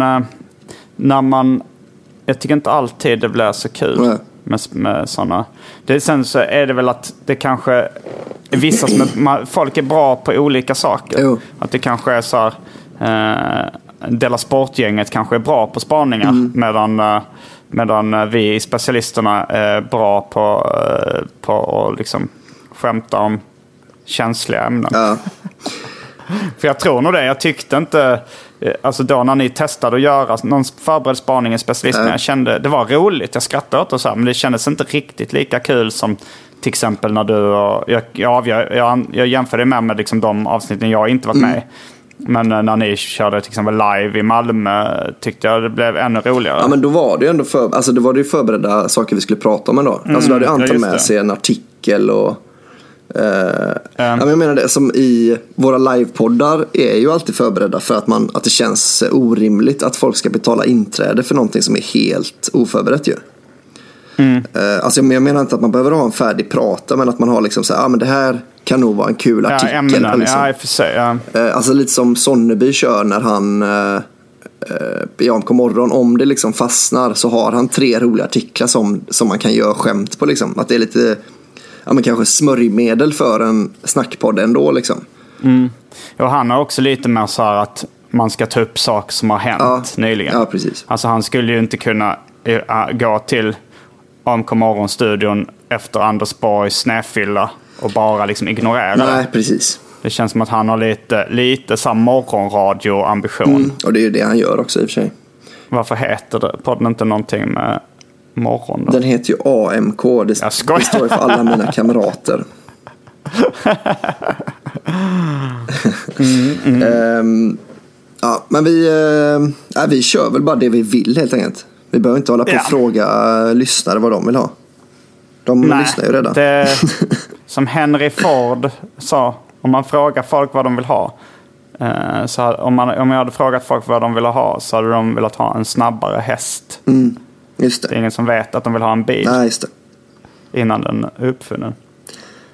när man... Jag tycker inte alltid det blir så kul Nej. med, med sådana. Det, sen så är det väl att det kanske vissa som är, folk är bra på olika saker. Jo. Att det kanske är så här, eh, Dela Sportgänget kanske är bra på spaningar mm. medan, eh, medan vi specialisterna är bra på, eh, på att liksom skämta om känsliga ämnen. Ja. För jag tror nog det. Jag tyckte inte... Alltså då när ni testade att göra någon förberedd spaning i specialisterna, jag kände det var roligt. Jag skrattade åt och så här, men det kändes inte riktigt lika kul som till exempel när du och... Jag, jag, jag, jag jämför det med, med liksom de avsnitten jag inte varit med i. Men när ni körde till exempel live i Malmö tyckte jag det blev ännu roligare. Ja, men då var det ju ändå för, alltså det var det ju förberedda saker vi skulle prata om ändå. Mm, alltså då hade Anton med sig en artikel och... Uh, mm. ja, men jag menar det som i våra livepoddar är ju alltid förberedda för att, man, att det känns orimligt att folk ska betala inträde för någonting som är helt oförberett ju. Mm. Uh, alltså jag menar inte att man behöver ha en färdig prata, men att man har liksom så här, ah, men det här kan nog vara en kul artikel. Ja, ämnen, liksom. ja, i och för sig, ja. uh, alltså lite som Sonneby kör när han uh, uh, i A M K morgon, om det liksom fastnar så har han tre roliga artiklar som, som man kan göra skämt på liksom. Att det är lite... Ja, men kanske smörjmedel för en snackpodd ändå liksom. Mm. Och han har också lite mer så här att man ska ta upp saker som har hänt ja. nyligen. Ja, precis. Alltså han skulle ju inte kunna äh, gå till A M K morgonstudion efter Anders Borgs snäfylla och bara liksom ignorera Nej, det. Nej, precis. Det känns som att han har lite, lite så här morgonradio-ambition. Mm. Och det är ju det han gör också i och för sig. Varför heter det podden inte någonting med... morgon då? Den heter ju A M K. Det, det står ju för alla mina kamrater. mm, mm. um, ja, men vi, uh, vi kör väl bara det vi vill helt enkelt. Vi behöver inte hålla på och ja. fråga uh, lyssnare vad de vill ha. De Nej, lyssnar ju redan. Det, som Henry Ford sa, om man frågar folk vad de vill ha, uh, så om, man, om jag hade frågat folk vad de ville ha, så hade de velat ha en snabbare häst. Mm. Just det. Det är ingen som vet att de vill ha en bil. Nej, just det. Innan den är uppfunnen.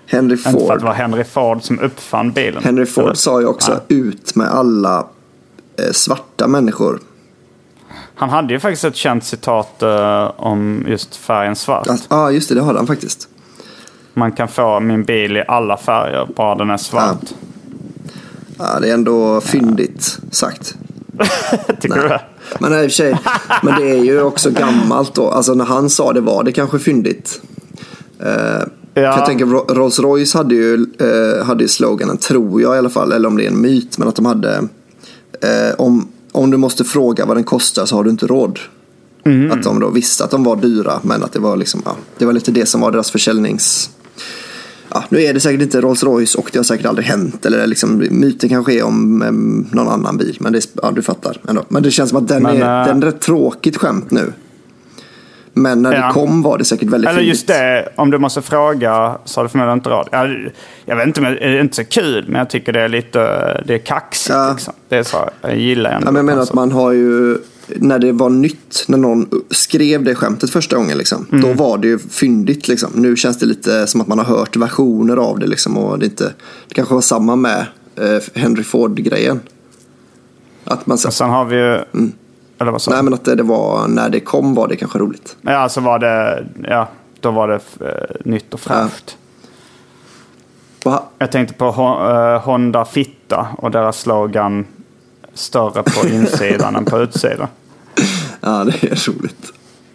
Henry Ford. Inte för att det var Henry Ford som uppfann bilen. Henry Ford eller? sa ju också ja. ut med alla eh, svarta människor. Han hade ju faktiskt ett känt citat uh, om just färgen svart. Ja, ah, just det, det hade han faktiskt. Man kan få min bil i alla färger, bara den är svart. Ja, ja det är ändå fyndigt sagt. Tycker nej. du det? Men, nej, tjej, men det är ju också gammalt då. Alltså när han sa det var det kanske fyndigt. Uh, ja. Jag tänker Rolls-Royce hade ju, uh, hade ju sloganen, tror jag i alla fall, eller om det är en myt, men att de hade uh, om Om du måste fråga vad den kostar så har du inte råd. Mm. Att de då visste att de var dyra, men att det var liksom, ja, det var lite det som var deras försäljnings... Ja, nu är det säkert inte Rolls-Royce och det har säkert aldrig hänt. Eller liksom, myten kanske är om um, någon annan bil. Men det, ja, du fattar ändå. Men det känns som att den, men, är, äh... den är rätt tråkigt skämt nu. Men när ja. det kom var det säkert väldigt Eller fint. just det, om du måste fråga så har du förmodligen inte råd. Jag, jag vet inte, men det är inte så kul, men jag tycker det är lite, det är kaxigt ja. liksom. Det är så, jag gillar ändå. Ja, men jag menar att man har ju, när det var nytt, när någon skrev det skämtet första gången liksom, mm. då var det ju fyndigt liksom. Nu känns det lite som att man har hört versioner av det liksom, och det inte, det kanske var samma med eh, Henry Ford-grejen. Att man så, och sen har vi ju... Mm. Eller vad så? Nej, men att det, det var, när det kom var det kanske roligt. Ja, så var det, ja, då var det eh, nytt och fräscht. Ja. Jag tänkte på uh, Honda Fitta och deras slogan större på insidan än på utsidan. Ja, det är roligt.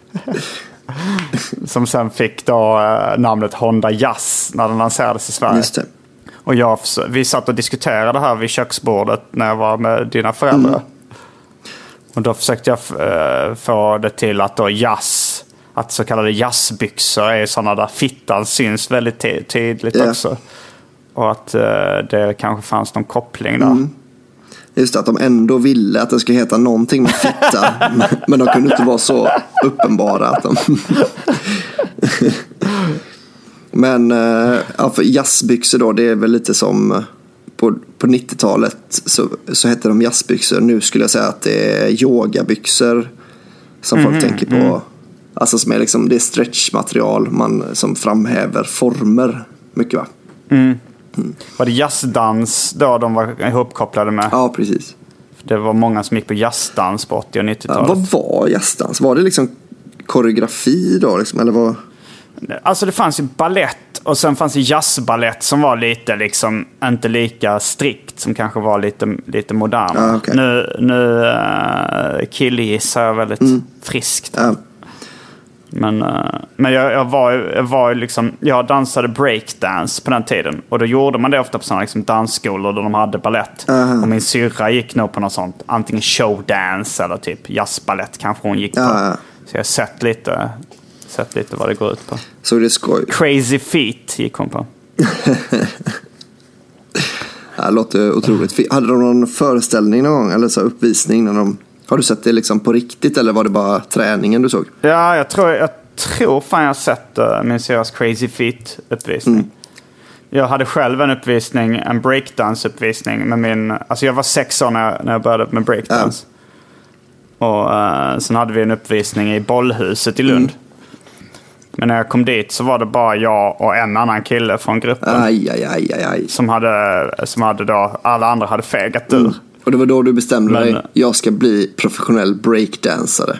Som sen fick då uh, namnet Honda Jazz när den lanserades i Sverige. Just det. Och jag, vi satt och diskuterade här vid köksbordet när jag var med dina föräldrar. Mm. Och då försökte jag uh, få det till att då jazz, att så kallade jazzbyxor är sådana där fittan syns väldigt t- tydligt yeah. också. Och att uh, det kanske fanns någon koppling där. Mm. Just det, att de ändå ville att det skulle heta någonting med fitta. Men de kunde inte vara så uppenbara att de... Men uh, ja, för jazzbyxor då, det är väl lite som... På, på nittiotalet så, så hette de jazzbyxor. Nu skulle jag säga att det är yogabyxor som mm-hmm, folk tänker på. Mm. Alltså som är liksom, det är stretchmaterial man, som framhäver former mycket, va? Mm. Mm. Var det jazzdans då de var ihopkopplade med? Ja, precis. Det var många som gick på jazzdans på åttio- och nittiotalet. Ja, vad var jazzdans? Var det liksom koreografi då? Liksom, eller vad? Alltså det fanns ju ballett och sen fanns det jazzballett som var lite liksom inte lika strikt, som kanske var lite, lite modern. Ah, okay. Nu, nu uh, killgissar jag väldigt mm. friskt. Ah. Men, uh, men jag, jag var, jag var liksom, jag dansade breakdance på den tiden. Och då gjorde man det ofta på sådana liksom dansskolor där de hade ballett. Uh-huh. Och min syrra gick nog på något sånt, antingen showdance eller typ jazzballett kanske hon gick på. Uh-huh. Så jag har sett lite... sett lite vad det går ut på. Så det är skoj. Crazy Feet gick hon på. Det låter otroligt. Hade de någon föreställning någon gång? Eller så uppvisning? När de... Har du sett det liksom på riktigt? Eller var det bara träningen du såg? Ja, jag tror, jag tror fan jag har sett uh, min seriös Crazy Feet uppvisning. Mm. Jag hade själv en uppvisning, en breakdance-uppvisning med min... Alltså jag var sex år när, när jag började med breakdance. Ja. Och uh, sen hade vi en uppvisning i Bollhuset i Lund. Mm. Men när jag kom dit så var det bara jag och en annan kille från gruppen. Aj, aj, aj, aj, aj. Som hade, som hade då, alla andra hade fegat ur. Mm. Och det var då du bestämde Men, dig, jag ska bli professionell breakdansare.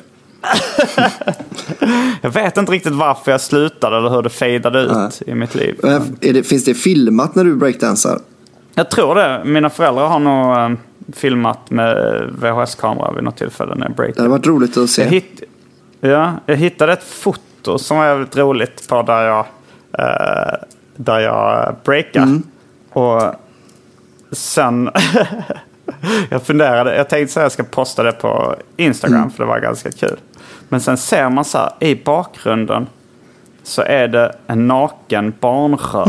Jag vet inte riktigt varför jag slutade eller hur det fejdade ut ja. i mitt liv. Är det, finns det filmat när du breakdansar? Jag tror det. Mina föräldrar har nog äh, filmat med V H S-kamera vid något tillfälle när jag breakdansar. Det har varit roligt att se. Jag, hitt, ja, jag hittade ett foto som var väldigt roligt på där jag, äh, där jag breakar. Mm. Och sen... jag funderade, jag tänkte så här, jag ska posta det på Instagram mm. för det var ganska kul. Men sen ser man så här, i bakgrunden så är det en naken barnrör.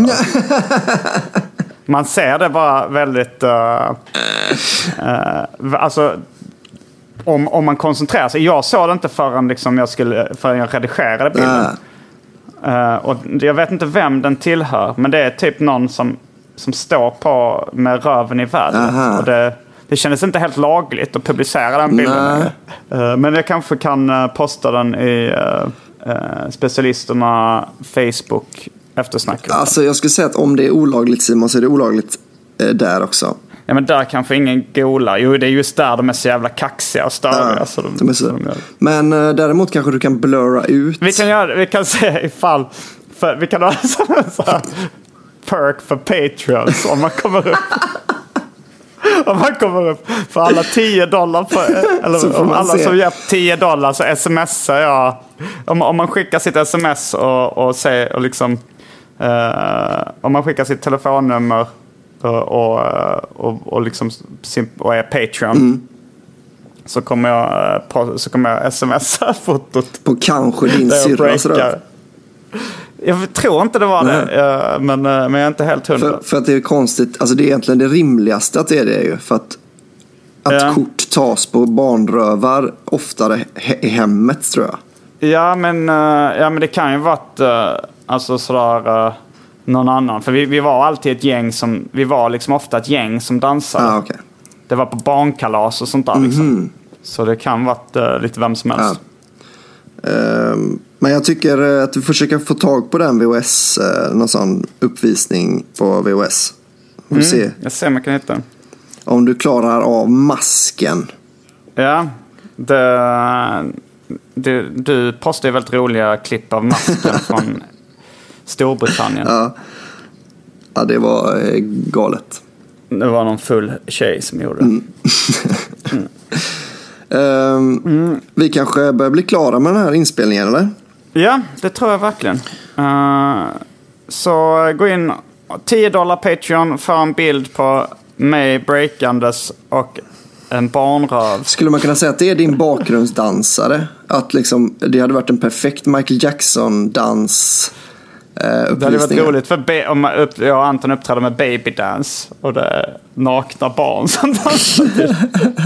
Man ser det bara väldigt... Uh, uh, alltså... Om, om man koncentrerar sig. Jag såg det inte förrän, liksom jag, skulle, förrän jag redigerade bilden. Uh, och jag vet inte vem den tillhör. Men det är typ någon som, som står på med röven i vädret. Och det, det kändes inte helt lagligt att publicera den bilden. Uh, men jag kanske kan uh, posta den i uh, uh, specialisterna Facebook eftersnacket. Alltså jag skulle säga att om det är olagligt, Simon, så är det olagligt eh, där också. Ja, men där kanske ingen golar. Jo, det är just där de är så jävla kaxiga och störiga. Ja, så de, de är så. så de gör. Men eh, däremot kanske du kan blurra ut. Vi kan göra, vi kan se ifall, för, vi kan ha en sån här perk för Patreons om man kommer upp. Om man kommer upp för alla tio dollar för, eller om alla se. Som ger tio dollar så smsar jag. Om, om man skickar sitt sms och, och, säger, och liksom eh, om man skickar sitt telefonnummer och, och, och, och liksom och är Patreon mm. så kommer jag så kommer jag smsa fotot på kanske din syrra sådär. Jag tror inte det var Nej. det, men, men jag är inte helt hundra. För, för att det är konstigt, alltså det är egentligen det rimligaste att det är det ju. För att, att ja. kort tas på barnrövar oftare he- i hemmet, tror jag. Ja, men, ja, men det kan ju vara alltså sådär någon annan. För vi, vi var alltid ett gäng som, vi var liksom ofta ett gäng som dansade. Ah, okay. Det var på barnkalas och sånt där mm-hmm. liksom. Så det kan vara lite vem som helst. Ja. Um. Men jag tycker att du försöker få tag på den V H S, någon sån uppvisning på V H S. Mm, se. Jag ser om jag kan hitta den. Om du klarar av masken. Ja, det, det, du postar ju väldigt roliga klipp av masken från Storbritannien. Ja. Ja, det var galet. Det var någon full tjej som gjorde det. Mm. mm. Um, mm. Vi kanske börjar bli klara med den här inspelningen, eller? Ja, det tror jag verkligen. Uh, så gå in tio dollar Patreon för en bild på mig breakandes och en barnröv. Skulle man kunna säga att det är din bakgrundsdansare? Att liksom, det hade varit en perfekt Michael Jackson-dans uh, det hade varit roligt för be- om man upp- jag och Anton uppträder med baby dance och det är nakna barn som dansar till.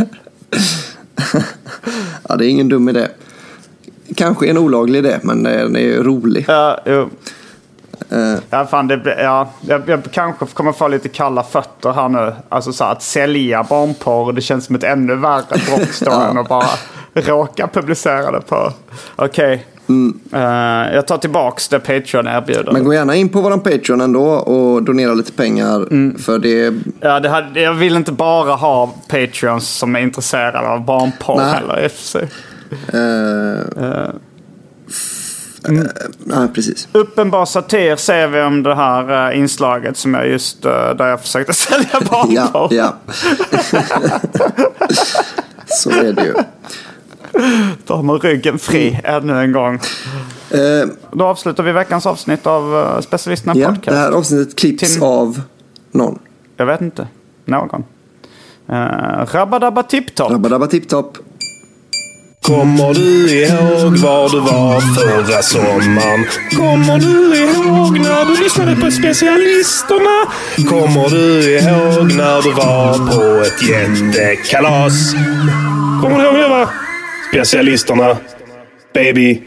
Ja, det är ingen dum idé. Kanske en olaglig idé, men den är ju rolig. Ja, jo. Uh. Ja, fan, det, ja, jag, jag kanske kommer få lite kalla fötter här nu. Alltså så att sälja barnporr, det känns som ett ännu värre brott då än att bara råka publicera det på. Okej. Okay. Mm. Uh, jag tar tillbaks det Patreon erbjuder. Men gå gärna in på våran Patreon ändå och donera lite pengar mm. för det. Ja, det hade, jag vill inte bara ha Patreons som är intresserade av barnporr eller F C. Uh, uh. Mm. Ja, precis. Uppenbar satir ser vi om det här uh, inslaget som jag just uh, där jag försökte sälja barnporr. Ja, ja. Så är det ju. Då har man ryggen fri mm. ännu en gång. Uh, Då avslutar vi veckans avsnitt av uh, Specialisterna ja, podcast. Det här avsnittet klipps Till... av någon. Jag vet inte. Någon. Uh, Rabadabba tipptopp. Rabadabba tipptopp. Kommer du ihåg var du var förra sommaren? Kommer du ihåg när du lyssnade på Specialisterna? Kommer du ihåg när du var på ett jättekalas? Kommer du ihåg det, va? Specialisterna, baby.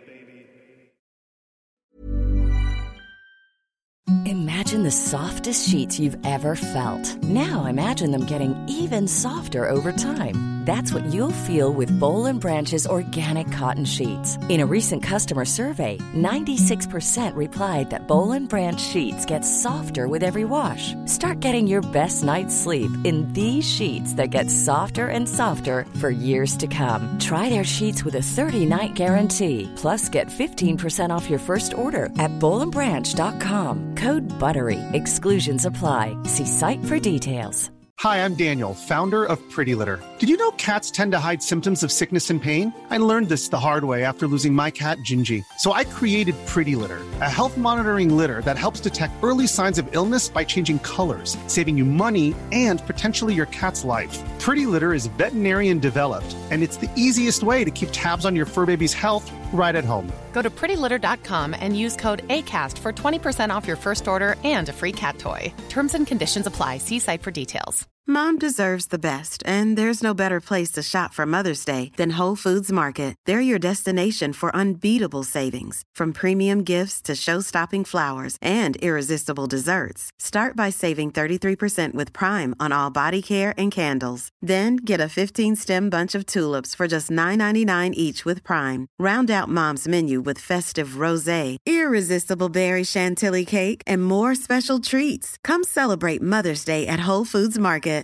Imagine the softest sheets you've ever felt. Now imagine them getting even softer over time. That's what you'll feel with Boll and Branch's organic cotton sheets. In a recent customer survey, ninety-six percent replied that Boll and Branch sheets get softer with every wash. Start getting your best night's sleep in these sheets that get softer and softer for years to come. Try their sheets with a thirty-night guarantee. Plus, get fifteen percent off your first order at boll and branch dot com. Code BUTTERY. Exclusions apply. See site for details. Hi, I'm Daniel, founder of Pretty Litter. Did you know cats tend to hide symptoms of sickness and pain? I learned this the hard way after losing my cat, Gingy. So I created Pretty Litter, a health monitoring litter that helps detect early signs of illness by changing colors, saving you money and potentially your cat's life. Pretty Litter is veterinarian developed, and it's the easiest way to keep tabs on your fur baby's health right at home. Go to pretty litter dot com and use code ACAST for twenty percent off your first order and a free cat toy. Terms and conditions apply. See site for details. Mom deserves the best, and there's no better place to shop for Mother's Day than Whole Foods Market. They're your destination for unbeatable savings, from premium gifts to show-stopping flowers and irresistible desserts. Start by saving thirty-three percent with Prime on all body care and candles. Then get a fifteen-stem bunch of tulips for just nine ninety-nine each with Prime. Round out Mom's menu with festive rosé, irresistible berry chantilly cake, and more special treats. Come celebrate Mother's Day at Whole Foods Market.